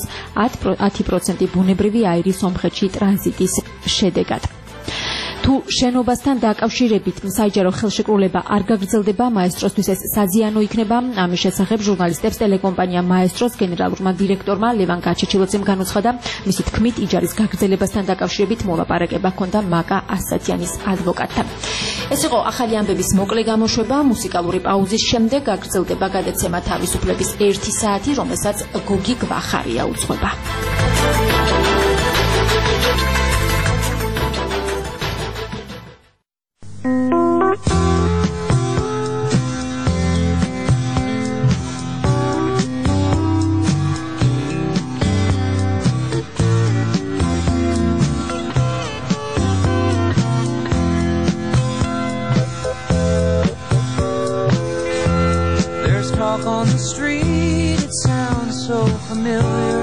10% ბუნებრივი აირი სომხეთში ტრანზიტის შედეგად. თუ შენობასთან დაკავშირებით საჯარო ხელშეკრულება არ გაგრძელდება, მაესტროსთვის ეს საზიანო იქნება. ამის შესახებ ჟურნალისტებს ტელეკომპანია მაესტროს გენერალურმა დირექტორმა ლევან გაჩეჩილაძემ განუცხადა, მისი თქმით იჯარის გაგრძელებასთან დაკავშირებით მოლაპარაკება ჰქონდა მაკა ასათიანის ადვოკატთან. ეს იყო ახალი ამბების მოკლე გამოშვება. მუსიკალური პაუზის შემდეგ გაგრძელდება გადაცემა თავისუფლების 1 საათი, რომელსაც გოგი გვახარია უძღვება.
On the street, it sounds so familiar.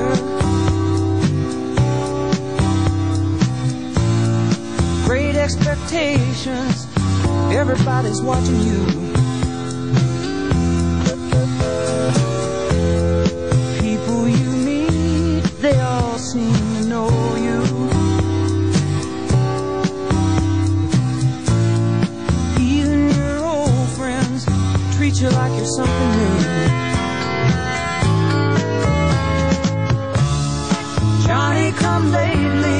Great expectations, everybody's watching you. People you meet, they all seem to know you. Even your old friends treat you like you're something new. Johnny come lately,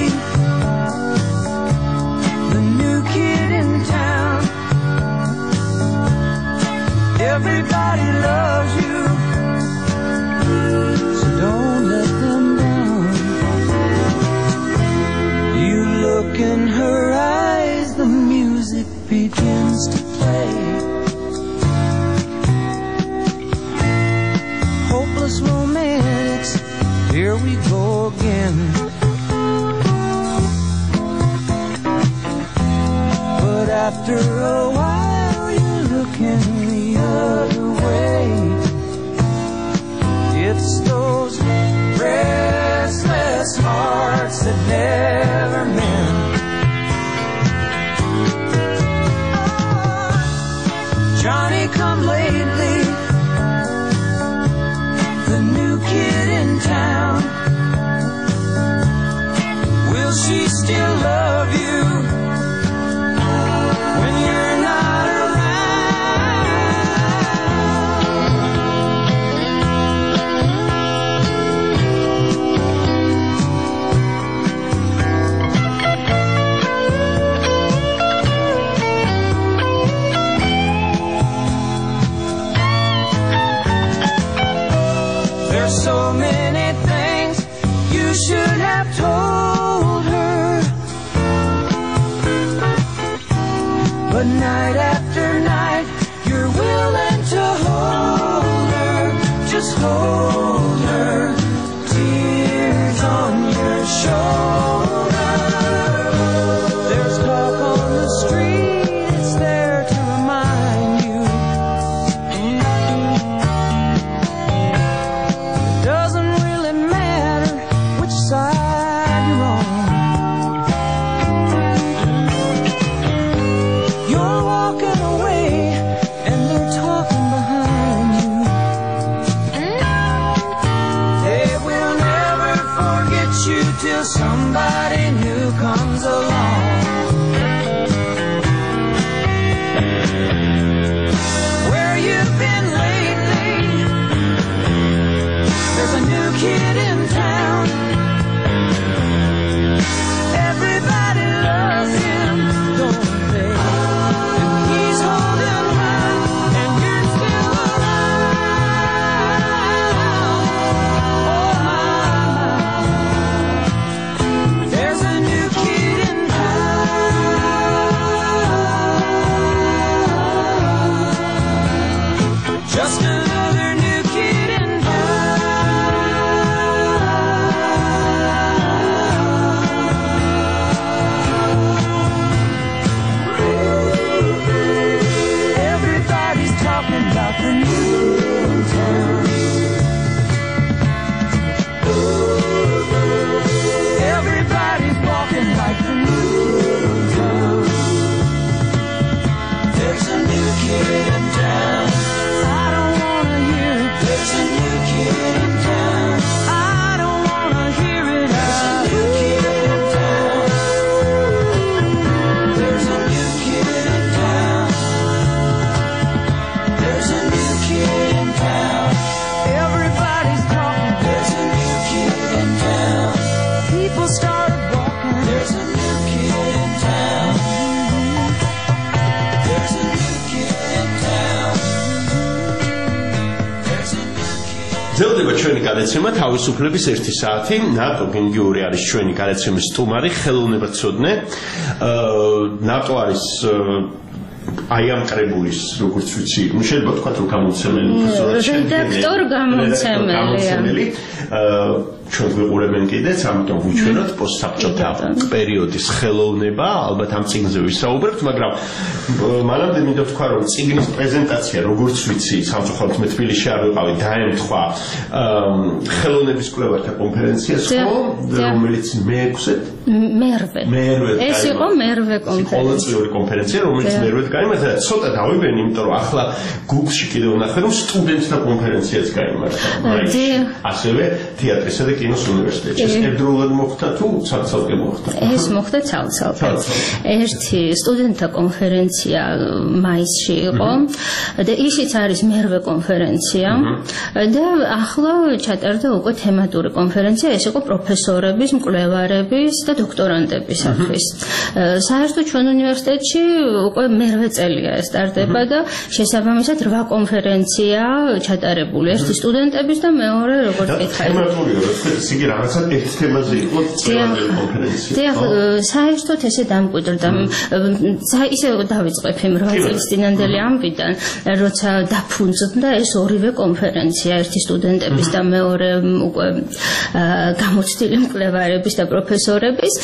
the new kid in town. Everybody loves you, so don't let them down. You look in her eyes, the music begins to play. Hopeless romantics, here we go again. But after a while you're looking the other way. It's those restless hearts that never mend. Johnny come lately, the new kid in town. Will she still love you when you're not around? but night after night you're willing to hold her, just hold her, tears on your shoulder. There's talk on the street, it's there to remind you. It doesn't really matter which side you're on. You're walking away and they're talking behind you. They will never forget you till somebody new comes along. Where you've been lately, there's a new kid in town. Everybody loves him, don't they? And he's holding her, and you're still around. Oh my, there's a new kid in town. Just another new kid in Everybody's talking about the new kid in town. Everybody's walking like the new kid in town. There's a new kid in town. I don't wanna hear it. There's a new kid in town. I don't wanna hear it. There's a new kid in town. There's a new kid in town. There's a new kid in town. Everybody's talking. There's a new kid in town. People started walking. There's a new kid in town. There's a new kid in town. There's a new kid.
ძელდება ჩვენი გადაცემა თავისუფლების 1 საათი. ნატო გენგიური არის ჩვენი გადაცემის სტუმარი, ხელოვნებაცოდნე. ნატო არის აი ამ კრებულის, როგორც ვიცი, ну შეიძლება თქვა რომ გამომცემელი
რედაქტორ გამომცემელი.
ჩვენ გვიყურებენ კიდეც, ამიტომ ვუჩვენოთ პოსტსაბჭოთა პერიოდის ხელოვნება, ალბათ ამ წიგნზე ვისაუბრებთ, მაგრამ მანამდე მინდა ვთქვა, რომ წიგნის პრეზენტაცია, როგორც ვიცი, სამწუხაროდ მე თბილისში არ ვიყავი, დაემთხვა ხელოვნების კვლევართა კონფერენციას, რომელიც მე-6
ეს იყო მერვე კონფერენცია.
ყოველწლიური კონფერენცია, რომელიც მერვე გაიმართა და ცოტა დავიბენი, იმიტომ რომ ახლა Google-ში კიდევ ვნახე, რომ სტუდენტთა კონფერენციაც გაიმართა. ასევე თეატრისა და კინოს უნივერსიტეტში. ეს ერთდროულად მოხდა თუ ცალ-ცალკე მოხდა?
ეს მოხდა ცალ-ცალკე. ერთი სტუდენტთა კონფერენცია მაისში იყო და ისიც არის მერვე კონფერენცია და ახლა ჩატარდა უკვე თემატური კონფერენცია, ეს იყო პროფესორების, მკვლევარების და დოქტორანტებისათვის. საერთოდ ჩვენ უნივერსიტეტში უკვე მერვე წელია ეს სტარტება და შესაბამისად 8 კონფერენცია ჩატარებული, ერთი სტუდენტების და მეორე როგორც კითხავ.
იგი რაღაცა ერთ თემაზე იყო წელიწადი კონფერენცია.
საერთოდ ესე დამკვიდრდა. ისე დავიწყებ იმ 8 წლის წინანდელი ამბიდან, როცა დაფუძნდა ეს ორივე კონფერენცია, ერთი სტუდენტების და მეორე უკვე გამოცდილი მკვლევარების და პროფესორების.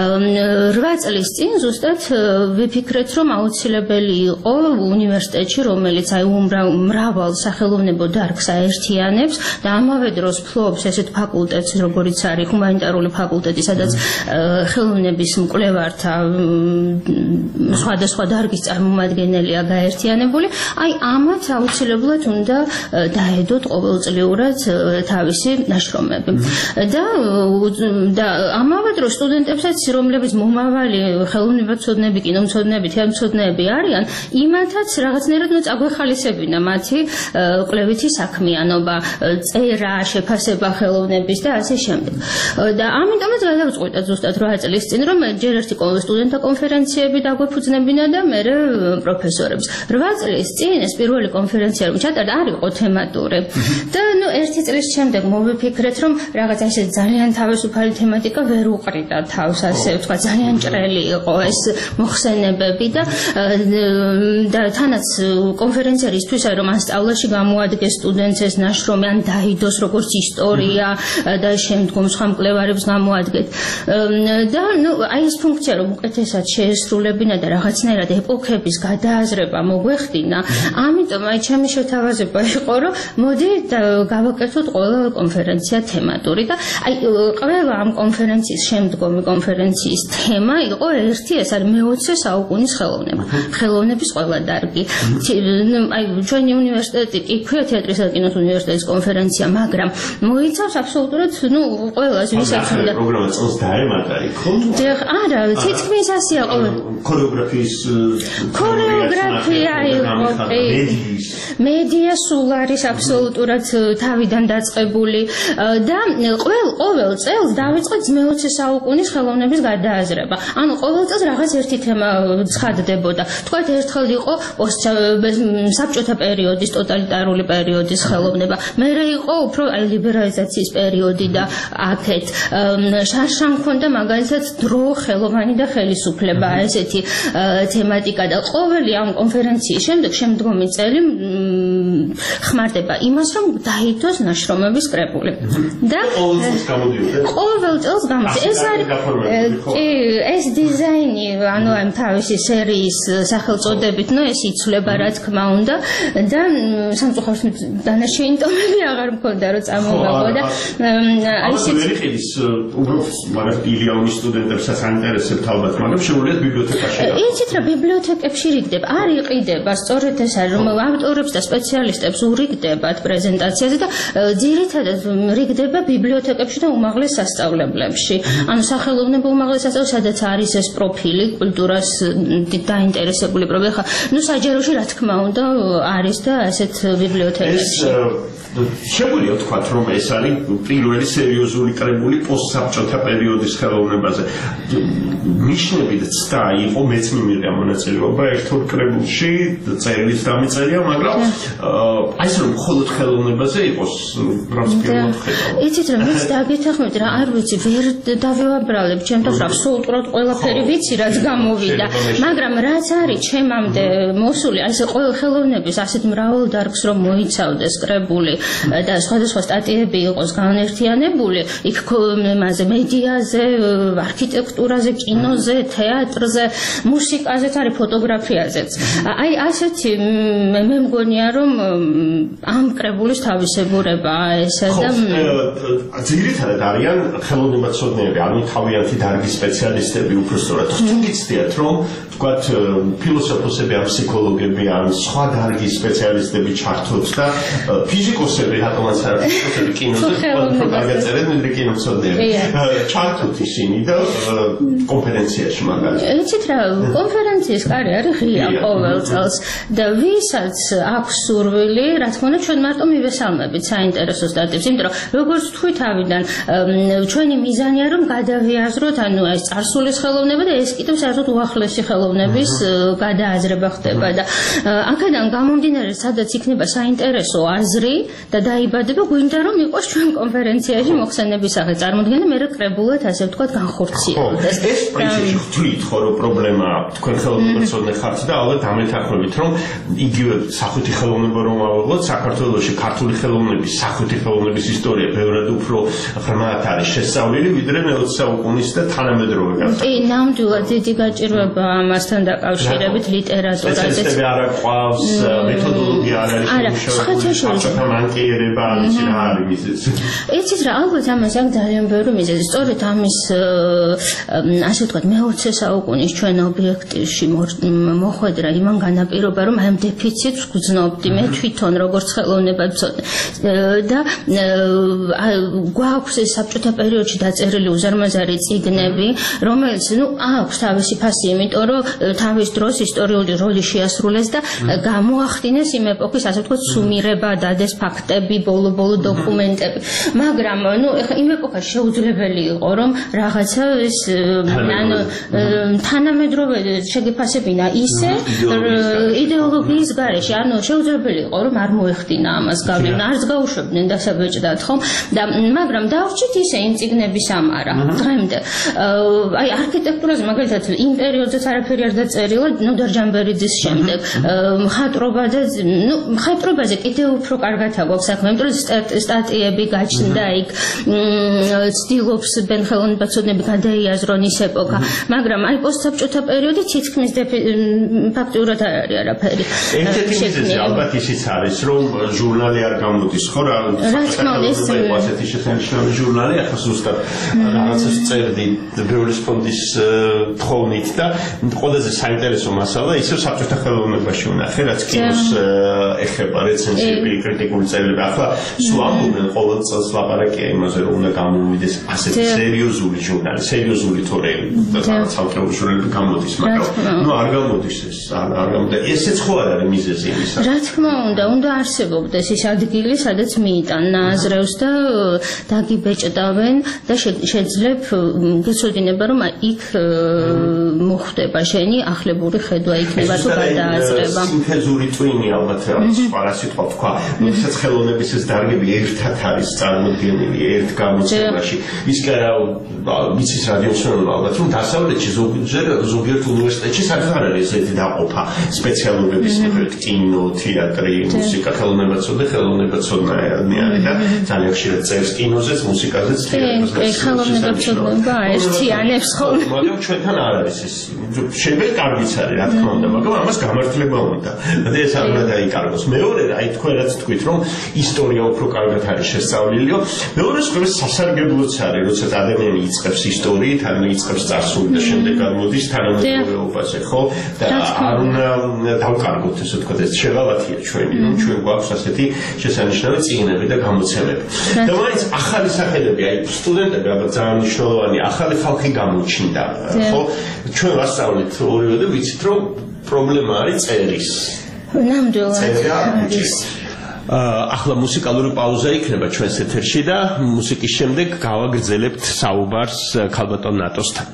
8 წლის წინ ზუსტად ვიფიქრეთ, რომ აუცილებელი იყო უნივერსიტეტში, რომელიც აი მრავალ სახელოვნებო დარგს აერთიანებს და ამავე დროს ფლობს ესეთ ფაკულტეტს, როგორიც არის ჰუმანიტარული ფაკულტეტი, სადაც ხელოვნების მკვლევართა სხვადასხვა დარგის წარმომადგენელია გაერთიანებული, აი ამათ აუცილებლად უნდა დაედოთ ყოველწლიურად თავისი ნაშრომები. და ამავე დროს სტუდენტებსაც, რომლებიც მომავალი ხელოვნებაცოდნები, კინომცოდნები, თეატრმცოდნეები არიან, იმათაც რაღაცნაირად უნდა წაგვეხალისებინა მათი კვლევითი საქმიანობა, წერა, შეფასება ხელოვნების და ასე შემდეგ. და ამიტომაც გადავწყვიტე ზუსტად 8 წლის წინ რომ ჯერ ერთი სტუდენტთა კონფერენციები დაგვეფუძნებინა და მე პროფესორებს. 8 წლის წინ ეს პირველი კონფერენცია რომ ჩატარდა არ იყო თემატური. და ერთი წლის შემდეგ მოვიფიქრეთ რომ რაღაც ესე ძალიან თავისუფალი თემატიკა ვერ უყრიდა თავს, ასე ვთქვა, ძალიან ჭრელი იყო ეს მოხსენებები და თანაც კონფერენცია ისთვის რომ ან სწავლაში გამოადგეს სტუდენტს ეს ნაშრომი, ან დაიდოს როგორც ისტორია და შემდგომ სხვა მკვლევარებს გამოადგეთ. და აი ეს ფუნქცია რომ უკეთესად შეესრულებინა და რაღაცნაირად ეპოქების გადააზრება მოგვეხდინა, ამიტომ აი ჩემი შეთავაზება იყო რომ მოდი გავაკეთოთ ყველა კონფერენცია თემატური და აი ყველა ამ კონფერენციის შემდგომი კონფერენციის თემა იყო ერთი, ეს არის მე-20 საუკუნის ხელოვნება. ხელოვნების ყველა დარგი. აი ჩვენი უნივერსიტეტი კი ქვია თეატრისა და კინოს უნივერსიტეტის კონფერენცია, მაგრამ მოიცავს აბსოლუტურად ყველას, ვისაც უნდა
პროგრამა წელს დაემატა იქ.
არა, თითქმის ასეა ქორეოგრაფია იყო, მედია სულ არის აბსოლუტურად თავიდან დაწყებული და ყოველ წელს დავიწყეთ მე-20 საუკუნის ხელოვნების გადააზრება. ანუ ყოველ წელს რაღაც ერთი თემა ცხადდებოდა. თქვათ ერთხელ იყო საბჭოთა პერიოდის, ტოტალიტარული პერიოდის ხელოვნება. მერე იყო უფრო აი ლიბერალიზაციის პერიოდი და აქეთ შარშან მქონდა მაგალითად დრო, ხელოვანი და ხელისუფლება, ესეთი თემატიკა და ყოველი ამ კონფერენციის შემდგომი წელი ხმარდება იმას, რომ დაიდოს ნაშრომების კრებული. და ყოველ წელს გამოდის. ეს არის ეს დიზაინი, ანუ ამ თავისი სერიის სახელწოდებით, ეს იცვლება რა თქმა უნდა და სამწუხაროდ დანაშაული ტომები აღარ მქონდა რომ წამოვაღო და აი ეს
ვერიყიდის უბრალოდ მაგას ილიანის სტუდენტებსაც აინტერესებთ ალბათ, მაგრამ შეუძლიათ ბიბლიოთეკაში.
იცით რა ბიბლიოთეკებში რიგდება, არ იყიდება, სწორედ ეს არის რომ ავტორებს და სპეციალისტებს ურიგდებათ პრეზენტაციაზე და ძირითადად რიგდება ბიბლიოთეკებში და უმაღლეს სასწავლებლებში. ანუ სახელოვნებო უმაღლეს სასწავლებლებში, სადაც არის ეს პროფილი, კულტურას დაინტერესებული პროფილი. ხა, საჯაროში რა თქმა უნდა არის და ასეთ ბიბლიოთეკებში.
შეგვიძლია ვთქვათ, რომ ეს არის პირველი სერიოზული კრებული პოსტსაბჭოთა პერიოდის ხელოვნებაზე. ნიშნები და ცდა იყო მეც მიმიღია მონაწილეობა ერთ-ორ კრებულში, წერილიც დამეწერია, მაგრამ აი ეს რომ მხოლოდ ხელოვნებაზე იყოს, რამს პირველად ხედავ.
იცით რა, მეც დაგეთანხმებით რა, არ ვიცი, ვერ დავევაბრალებ, ჩემთვის აბსოლუტურად ყველაფერი ვიცი, რაც გამოვიდა, მაგრამ რაც არის ჩემამდე მოსული, აი ეს ყველა ხელოვნების ასეთ მრავალ დარგს რომ მოიცავდეს კრებული და სხვადასხვა სტატიები იყოს განერთიანებული, იქ მასე მედიაზე, არქიტექტურაზე, კინოზე, თეატრზე, მუსიკაზეც არის, ფოტოგრაფიაზეც. აი ასეთი მე მგონია რომ ამ კრებულის თავისებურებაა ესა და
ძირითადად არიან ხელოვნებაცოდნეები, ანუ თავიანთი დარგის სპეციალისტები უბრალოდ გიცდიათ რომ თქვათ ფილოსოფოსები, ფსიქოლოგები ან სხვა დარგის სპეციალისტები ჩართოთ და ფიზიკოსები, რატომაც არა ფიზიკოსები, კინოზე უფრო გაგაწერენ ვიდრე კინომცოდნეები. ჩართოთ ისინი და კონფერენციაში მაგალითად.
იცით რა, კონფერენციის კარი არის ღია ყოველ წელს და ვისაც აქვს სურვილი, რა თქმა უნდა, ჩვენ მარტო მივესალმებით საინტერესო სტატიებს, იმიტომ რომ როგორც თქვი თავიდან, ჩვენი მიზანია რომ გადავიაზროთ, ანუ ეს წარსულის ხელოვნება და ეს კიდევ საერთოდ უახლესი ხელოვნების გადააზრება ხდება და აქედან გამომდინარე, სადაც იქნება საინტერესო აზრი და დაიბადება, გვინდა რომ იყოს ჩვენ კონფერენციაში მოხსენების სახე წარმოდგენა, მე კრებულად ასე ვთქვათ განხორციელდეს.
ეს პრინციპში ვთვლით ხო რომ პრობლემა თქვენ ხელოვნებაცოდნე ხართ და ალბათ დამეთანხმებით რომ იგივე სახვითი ხელოვნება რომ ავიღოთ საქართველოში ქართული ხელოვნების სახვითი ხელოვნების ისტორია ბევრად უფრო ღრმად არის შესწავლილი ვიდრე მე-20 საუკუნის და თანამედროვე განსაკუთრებით.
კი, ნამდვილად დიდი გაჭირვება ამასთან დაკავშირებით ლიტერატურაზე.
სპეციალისტები არ აქვს, მეთოდოლოგია არ არის საბჭოთა მანკიერება არის რა არის მიზეზი.
იცით რა, ალბათ ამას აქვს ძალიან ბევრი მიზეზი. სწორედ ამის ასე ვთქვათ მე-20 საუკუნის ჩვენ ობიექტივში პერიოდში მოხვედრა იმან განაპირობა, რომ აი ამ დეფიციტს გვძნობდი მე თვითონ როგორც ხელოვნება ვწოდე და გვაქვს ეს საბჭოთა პერიოდში დაწერილი უზარმაზარი წიგნები, რომელიც აქვს თავისი ფასი, იმიტომ რომ თავის დროს ისტორიული როლი შეასრულეს და გამოახდინეს იმ ეპოქის, ასე ვთქვათ, სუმირება, დადეს ფაქტები, ბოლო დოკუმენტები. მაგრამ ეხლა იმ ეპოქაში შეუძლებელი იყო, რომ რაღაცა ეს თანამედროვე შეგეფასებინა ისე იდეოლოგიის გარეშე, შეუძლებელი იყო, რომ არ მოეხდინა ამას გავლენა, არც გაუშვებდნენ დასაბეჭდად, ხომ? და მაგრამ დავრჩით ისე იმ წიგნების ამარა დღემდე. აი არქიტექტურაზე მაგალითად იმ პერიოდზეც არაფერი არ დაწერილა, დარჯანბერიძის შემდეგ. მხატვრობაზე კიდევ უფრო კარგად აქვს საქმე, იმიტომ რომ სტატიები გაჩნდა იქ, ცდილობს ბენხელოვნებაცოდნები გადაიაზრონ ის ეპოქა, მაგრამ აი პოსტსაბჭოთა პერიოდი თითქმის ფაქტიურად არ არის არაფერი.
ერთ-ერთი მიზეზი ალბათ ისიც არის, რომ ჟურნალი არ გამოდის, ხო რა?
რა თქმა უნდა,
ასეთი შესანიშნავი ჟურნალი, ახლა ზუსტად რაღაცას წერდი ბევრის ფონდის თხოვნით და ყველაზე საინტერესო მასალა ისევ საბჭოთა ხელოვნებაში ვნახე, რაც კინოს ეხება რეცენზიები, კრიტიკული წერილები. ახლა სულ ამბობენ ყოველ წელს ლაპარაკია იმაზე, რომ უნდა გამოვიდეს ასეთი სერიოზული ჟურნალი, სერიოზული თორე ცალკეული ჟურნალები გამოდის, მაგრამ არ გამოდის ეს, არ გამოდის. ესეც ხო არ არის მიზეზი იმისა?
რა თქმა უნდა არსებობდეს ის ადგილი, სადაც მიიტან ნაზრევს და დაგიბეჭდავენ და შეძლებ გეცოდინება, რომ იქ მოხდება შენი ახლებური ხედვა იქნება თუ გადააჭრება.
სინთეზური ტვინი ალბათ სხვა სიტყვა თქვა, როდესაც ხელოვნების ეს დარგები ერთად არის წარმოდგენილი ერთ გამოცემაში. ის კი არა ვიცის რადიოსმენობა ალბათ, რომ დასავლეთში ზოგიერთ უნივერსიტეტში საერთოდ არ არის ესეთი დაყოფა სპეციალურების მიხედვით კინო, თეატრი, მუსიკა, ხელოვნებაცოდნე არის და ძალიან ხშირად წერს კინოზეც, მუსიკაზეც, თეატრზეც.
ხელოვნებაცოდნება ერთიანებს ხოლმე.
მაგრამ ჩვენთან არ არის ეს. შეიძლება კარგიც არის, რა თქმა უნდა, მაგრამ ამას გამართლება უნდა. და ეს არ უნდა დაიკარგოს. მეორე, აი თქვენ რაც თქვით, რომ ისტორია უფრო კარგად არის შესწავლილი, მეორე სხვა სასარგებლოც არის, როცა ადამიანი იწყებს ისტორიით, ან იწყებს წარსული და შემდეგ გამოდის თანამედროვეობაზე, ხო? და არ უნდა დავკარგოთ, ესე ვთქვათ, ეს შეღავათია ჩვენი, რომ ჩვენ გვაქვს ასეთი შესანიშნავი წიგნები და გამოცემები. და მაინც ახალი სახელები, აი სტუდენტები, ალბათ ძალიან მნიშვნელოვანი ახალი ხალხი გამოჩნდა, ხო? ჩვენ ვასწავლეთ ორივე და ვიცით, რომ პრობლემა არის წერის.
ნამდვილად.
ახლა მუსიკალური პაუზა იქნება ჩვენს ეთერში და მუსიკის შემდეგ გავაგრძელებთ საუბარს ქალბატონ ნატოსთან.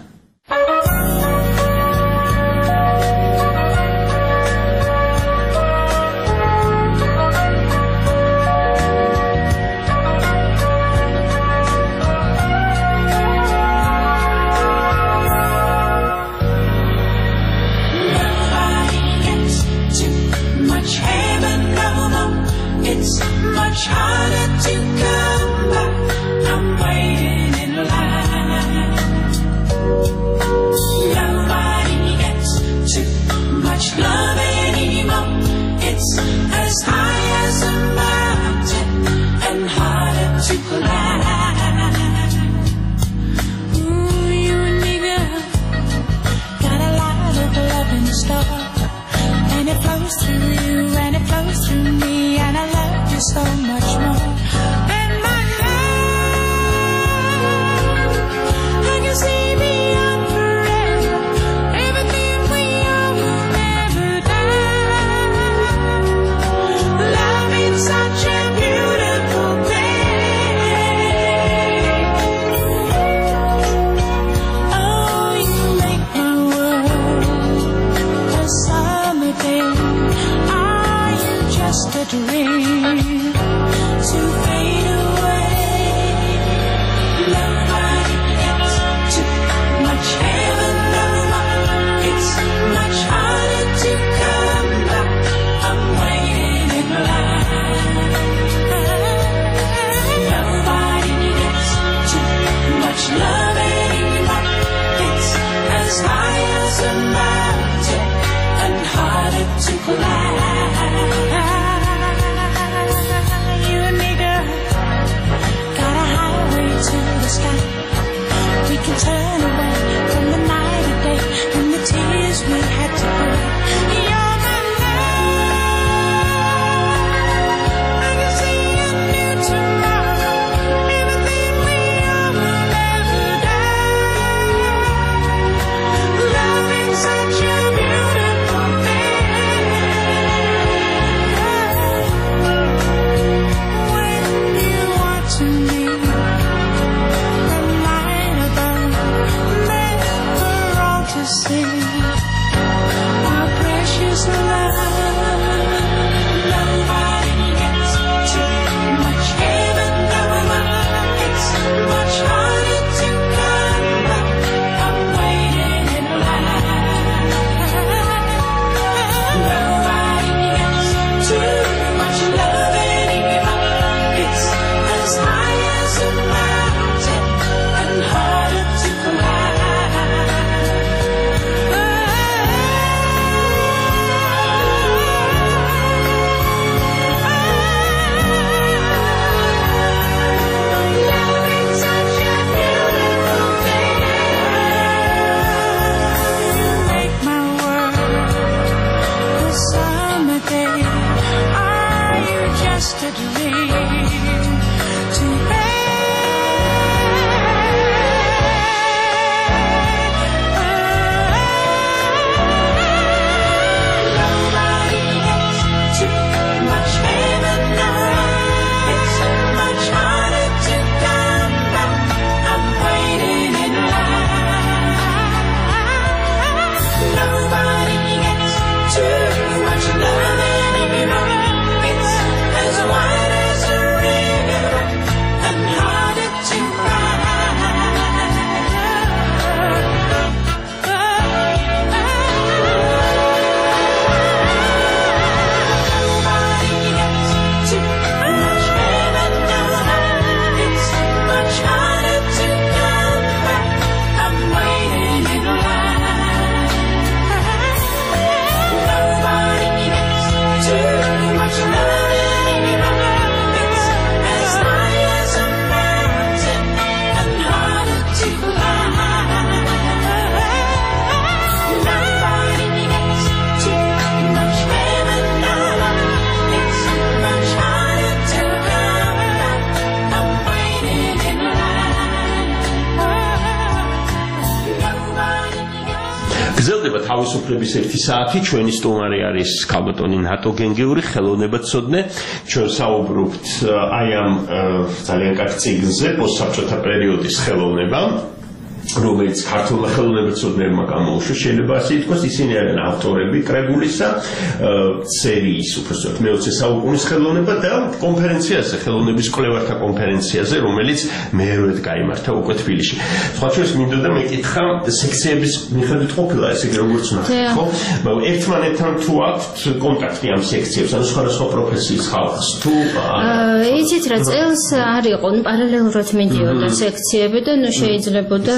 თავისუფლების 1 საათი ჩვენი სტუმარი არის ქალბატონი ნატო გენგიური ხელოვნებაცოდნე ჩვენ საუბრობთ აი ამ ძალიან კარგ წიგნზე პოსტსაბჭოთა პერიოდის ხელოვნება რომელიც ქართულმა ხელოვნებაცოდნეებმა გამოუშვა შეიძლება ასე ითქვას ისინი არიან ავტორები კრებულისა სერიის უბრალოდ მე-20 საუკუნის ხელოვნება და კონფერენციაზე ხელოვნების კვლევართა კონფერენციაზე რომელიც მერვედ გაიმართა უკვე თბილისში სხვა შორის მინდოდა მეკითხა სექციების მიხედვით ყოფილა ესე როგორც ნახეთ ხო მაგრამ ერთმანეთთან თუ აქვთ კონტაქტი ამ სექციებს ანუ სხვადასხვა პროფესიის ხალხს თუ
იცით რა წელს არ იყო პარალელურად მიდიოდა სექციები და ნუ შეიძლებოდა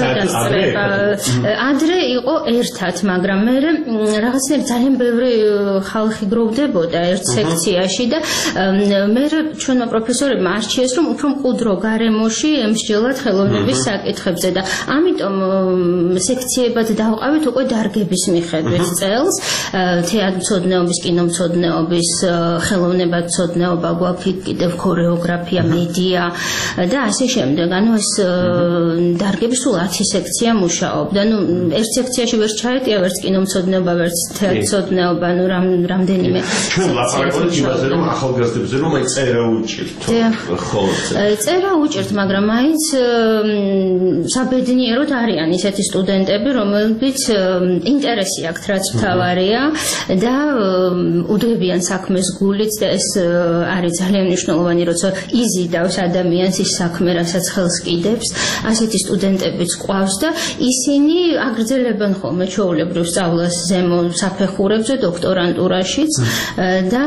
ადრე იყო ერთად, მაგრამ მე რაღაცნაირად ძალიან ბევრი ხალხი გროვდებოდა ერთ სექციაში და მე ჩვენმა პროფესორებმა არჩიეს რომ უფრო მყუდრო გარემოში ემსჯელოთ ხელოვნების საკითხებზე და ამიტომ სექციებად დავყავით უკვე დარგების მიხედვით წელს თეატრმცოდნეობის, კინომცოდნეობის, ხელოვნებაცოდნეობა გვაქვს კიდევ ქორეოგრაფია, მედია და ასე შემდეგ. ანუ ეს დარგები სულ 10 სექცია მუშაობდა. ნუ ერთ სექციაში ვერ ჩაეტია ვერც კინომცოდნეობა, ვერც თეატრმცოდნეობა, ნუ რამდენიმე.
ჩვენ ლაპარაკობთ იმაზე, რომ ახალგაზრდებზე რომ აი წერა უჭირთ. ხო.
წერა უჭირთ, მაგრამ მაინც საბედნიეროდ არიან ისეთი სტუდენტები, რომლებიც ინტერესი აქვთ, რაც მთავარია და უდგებიან საქმეს გულით და ეს არის ძალიან მნიშვნელოვანი, როცა იზიდავს ადამიანს ის საქმე, რასაც ხელს კიდებს. ასეთი სტუდენტებიც ყავს და ისინი აგრძელებენ ხოლმე ჩვეულებრივ სწავლას ზემო საფეხურებზე, დოქტორანტურაშიც და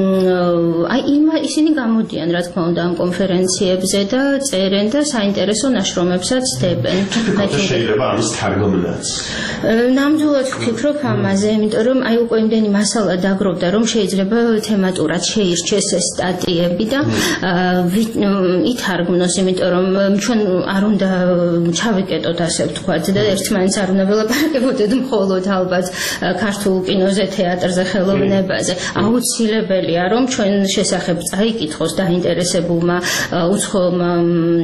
აი ისინი გამოდიან, რა თქმა უნდა, ამ კონფერენციებზე და წერენ და საინტერესო ნაშრომებსაც დებენ.
შეიძლება ამის თარგმნაც.
ნამდვილად ვფიქრობ ამაზე, იმიტომ რომ აი უკვე იმდენი მასალა დაგროვდა, რომ შეიძლება თემატურად შეირჩეს ეს სტატიები და ითარგმნოს, იმიტომ რომ ჩვენ არ უნდა ჩავიკეტოთ ასე ვთქვათ და ერთმანეთს არ უნდა ველაპარაკებოდეთ მხოლოდ ალბათ ქართულ კინოზე, თეატრზე, ხელოვნებაზე. აუცილებელია რომ ჩვენ შესახებ წაიკითხოს დაინტერესებულმა უცხოელმა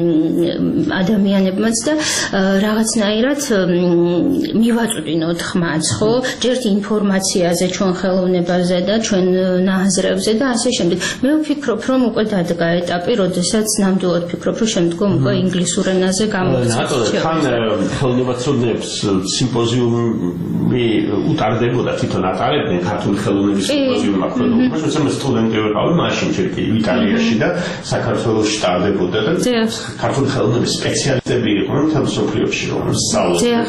ადამიანებმაც და რაღაცნაირად მივაწვდინოთ ხმაც, ხო? ჯერ ინფორმაციაზე ჩვენ ხელოვნებაზე და ჩვენ ნაზრებზე და ასე შემდეგ. მე ვფიქრობ რომ უკვე დადგა ეტაპი, როდესაც ნამდვილად ვფიქრობ რომ შემდგომ უკვე ინგლისურ ენაზე გამოვიცეთ.
ხან ხელოვნებაცოდნეებს სიმპოზიუმი უტარდებოდა თვითონ ატარებდნენ ქართული ხელოვნების სიმპოზიუმი მაქვს რომ სტუდენტები ვიყავი მაშინ ჯერ კი იტალიაში და საქართველოში ტარდებოდა და ქართული ხელოვნების სპეციალისტები იყვნენ მთელ მსოფლიოში რომ სწავლობდნენ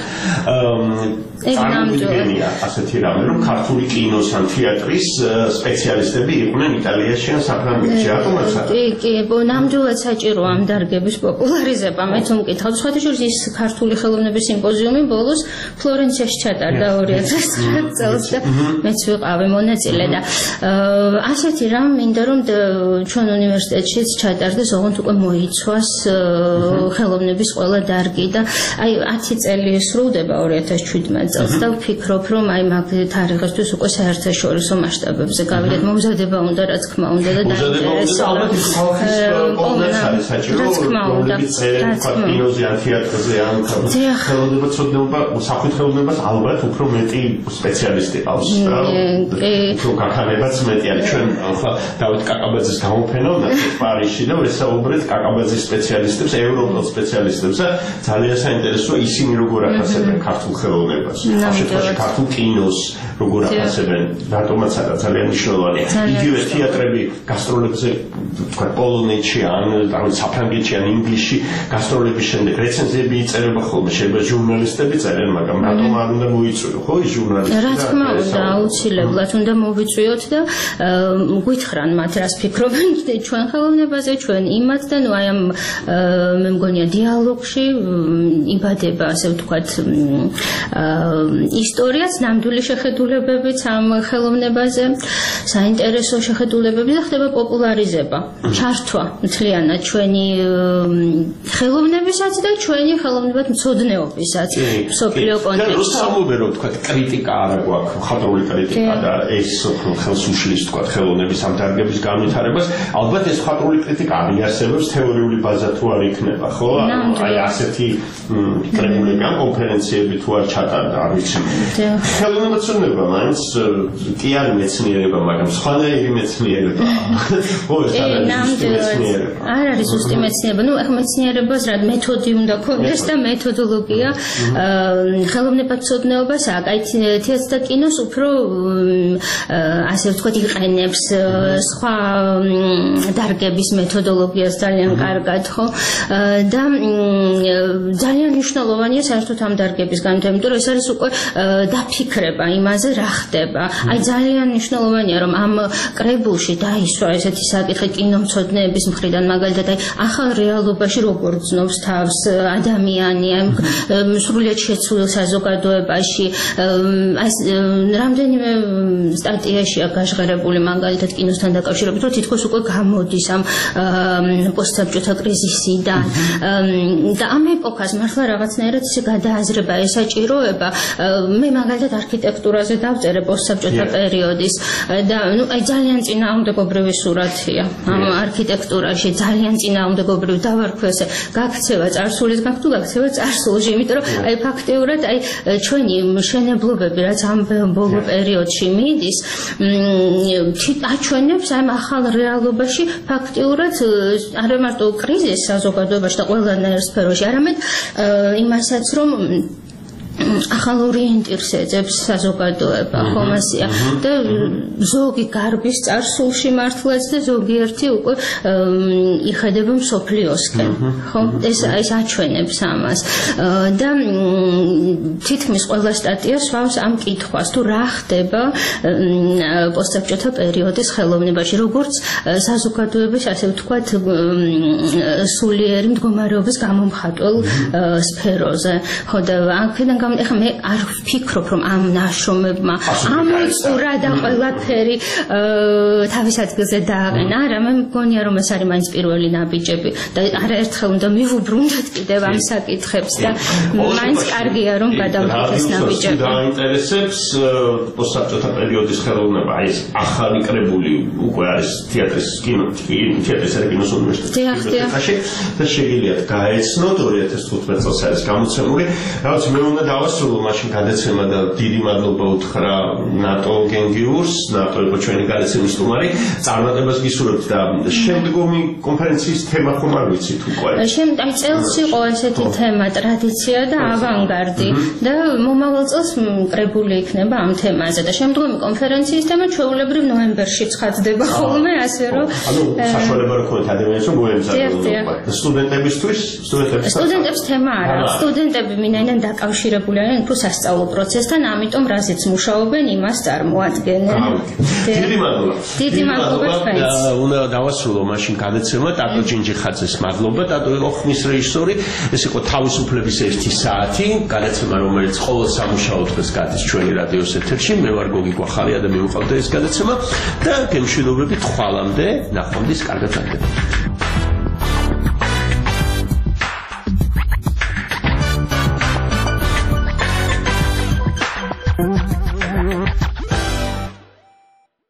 წარმოიდგენია ასეთი რამე რომ ქართული კინოს ან თეატრის სპეციალისტები იყვნენ იტალიაში ან საფრანგეთში რატომაც
კი ნამდვილად საჭიროა ამ დარგების პოპულარიზება მე თუ მკითხავ სხვათა შორის ის ქართული ხელოვნების სიმპოზიუმი ბოლოს ფლორენციაში ჩატარდა 2009 წელს და მეც ვიყავი მონაწილე და ასეთი რამ მინდა რომ ჩვენ უნივერსიტეტშიც ჩატარდეს ოღონდ უკვე მოიცვას ხელოვნების ყველა დარგი და აი 10 წელი სრულდება 2017 წელს და ვფიქრობ რომ აი მაგ თარიღისთვის უკვე საერთაშორისო მასშტაბებზე გავიდეთ მომზადება უნდა რა თქმა უნდა და
დაინტერესება კინოზე ან თეატრზე ან ხელოვნებაცოდნეობა საფუძველ ხელოვნებას ალბათ უფრო მეტი სპეციალისტი ყავს და უფრო გახანებაც მეტი არის ჩვენ ახლა დავით კაკაბაძის გამოფენა პარიზში და ვესაუბრეთ კაკაბაძის სპეციალისტებს ევროპელ სპეციალისტებს და ძალიან საინტერესოა ისინი როგორ აფასებენ ქართულ ხელოვნებას ახლა ქართულ კინოს როგორ აფასებენ რატომაც არა ძალიან მნიშვნელოვანია იგივე თეატრები გასტროლებზე თქვა პოლონეთში ან საფრანგეთში ან ინგლისში გასტროლების შემდეგ რეცენზიები იწერება ხოლმე შეიძლება ჟურნალისტები წერენ მაგრამ რატომ არ უნდა მოიწვიო ხო ის ჟურნალისტები
რა თქმა უნდა აუცილებლად უნდა მოვიწვიოთ და გვითხრან მათ რას ფიქრობენ ჩვენ ხელოვნებაზე ჩვენ იმათ და ნუ აი ამ მე მგონია დიალოგში იბადება ასე ვთქვათ ისტორიაც ნამდვილი შეხედულებებიც ამ ხელოვნებაზე საინტერესო შეხედულებები და ხდება პოპულარიზება ჩართვა მთლიანად ჩვენი ხელოვნებისაც და ჩვენი ხელოვნებად მცოდნეობისაც მსოფლიო კონტექსტში.
როცა ამობერო თქვა კრიტიკა არა გვაქვს, მხატვრული კრიტიკა და ეს ხელს უშლის თქვა ხელოვნების ამ დარგების განვითარებას, ალბათ ეს მხატვრული კრიტიკა აღიარსებებს თეორიული ბაზა თუ არ იქნება, ხო? აი ასეთი კრებულები კონფერენციები თუ არ ჩატარდა, არ ვიცი. ხელოვნებაცნობა მაინც კი არის მეცნიერება, მაგრამ სხვანაირი მეცნიერება. ხო, ეს არ არის ზუსტი მეცნიერება. ნუ ახლა მეცნიერებას რა მეთოდი უნდა ქონდეს და მეთოდოლოგია ხელოვნებაცნობას აი თეატრს და კინოს უფრო ასე ვთქვათ იყენებს სხვა დარგების მეთოდოლოგიას ძალიან კარგად, ხო? და ძალიან მნიშვნელოვანია საერთოდ ამ დარგების განვითარება, იმიტომ რომ ეს არის უკვე დაფიქრება იმაზე რა ხდება. აი ძალიან მნიშვნელოვანია რომ ამ კრებულში დაისვა ესეთი საკითხი კინომცოდნეების მხრიდან, მაგალითად აი ახალ რეალობაში როგორ გრძნობს თავს ადამიანი ამ სრულიად შეცვლილ საზოგადოებაში. აი რამდენიმე სტატიაშია გაჟღერებული მაგალითად კინოსთან დაკავშირებით, რომ თითქოს უკვე გამოდის ამ პოსტსაბჭოთა კრიზისიდან და ამ ეპოქას მართლა რაღაცნაირად ისე გადააზრება ესაჭიროება. მე მაგალითად არქიტექტურაზე დავწერე პოსტსაბჭოთა პერიოდის და ნუ აი ძალიან წინააღმდეგობრივი სურათია ამ არქიტექტურაში, ძალიან წინააღმდეგობრივი დავარქვესე გაქცევა წარსულისგან თუ გაქცევა წარსულში, იმიტომ რომ აი ფაქტიურად აი ჩვენი მშენებლობები რაც ამ ბოლო პერიოდში მიდის აჩვენებს ამ ახალ რეალობაში ფაქტიურად არა მარტო კრიზისს საზოგადოებაში და ყველანაირ სფეროში, არამედ იმასაც რომ ახალ ორიენტირს ეძებს საზოგადოება, ხომ ასეა და ზოგი გარბის წარსულში მართლაც და ზოგიერთი უკვე იხედება მსოფლიოსკენ, ხო? ეს აჩვენებს ამას და თითქმის ყველა სტატია სვავს ამ კითხვას, თუ რა ხდება პოსტსაბჭოთა პერიოდის ხელოვნებაში, როგორც საზოგადოების ასე ვთქვათ სულიერი მდგომარეობის გამომხატველ სფეროზე, ხო და აქედან ეხლა მე არ ვფიქრობ რომ ამ ნაშრომებმა ამოწურა და ყველაფერი თავის ადგილზე დააყენა. არა, მე მგონია რომ ეს არის მაინც პირველი ნაბიჯები და არაერთხელ უნდა მივუბრუნდეთ კიდევ ამ საკითხებს და მაინც კარგია რომ გადავდეთ ეს ნაბიჯები. დაინტერესებს პოსტსაბჭოთა პერიოდის ხელოვნება, აი ეს ახალი კრებული უკვე არის თეატრის თეატრის კინოს უნივერსიტეტში და შეგიძლიათ გაეცნოთ 2015 წელს არის გამოცემული. რაღაც მე უნდა დავასრულო მაშინ გადაცემა და დიდი მადლობა უთხრა ნატო გენგიურს, ნატო იყო ჩვენი გადაცემის სტუმარი. წარმატებას გისურვებთ და შემდგომი კონფერენციის თემა ხომ არ ვიცით უკვე?
შემდგომ წელს იყო ესეთი თემა ტრადიცია და ავანგარდი და მომავალ წელს კრებული იქნება ამ თემაზე და შემდგომი კონფერენციის თემა ჩვეულებრივ ნოემბერში ცხადდება ხოლმე, ასე რომ
საშუალება რო ქონდეთ ადამიანებს რომ მოემზადოთ. სტუდენტებისთვის სტუდენტებს
თემა არა, სტუდენტები მინაიდან დაკავშირებული არიან უფრო სასწავლო პროცესთან, ამიტომ რაზეც მუშაობენ, იმას წარმოადგენენ.
დიდი მადლობა.
დიდი მადლობა თქვენს.
უნდა დავასრულო მაშინ გადაცემა ტატო ჯინჯიხაძეს მადლობა. ტატო იყო ხმის რეჟისორი. ეს იყო თავისუფლების 1 საათი, გადაცემა რომელიც ყოველ სამუშაო დღეს გადის ჩვენი რადიოს ეთერში. მე ვარ გოგი გვახარია და მივყავდა ეს გადაცემა და გემშვიდობებით ხვალამდე, ნახვამდის კარგად გაგდებოდეთ.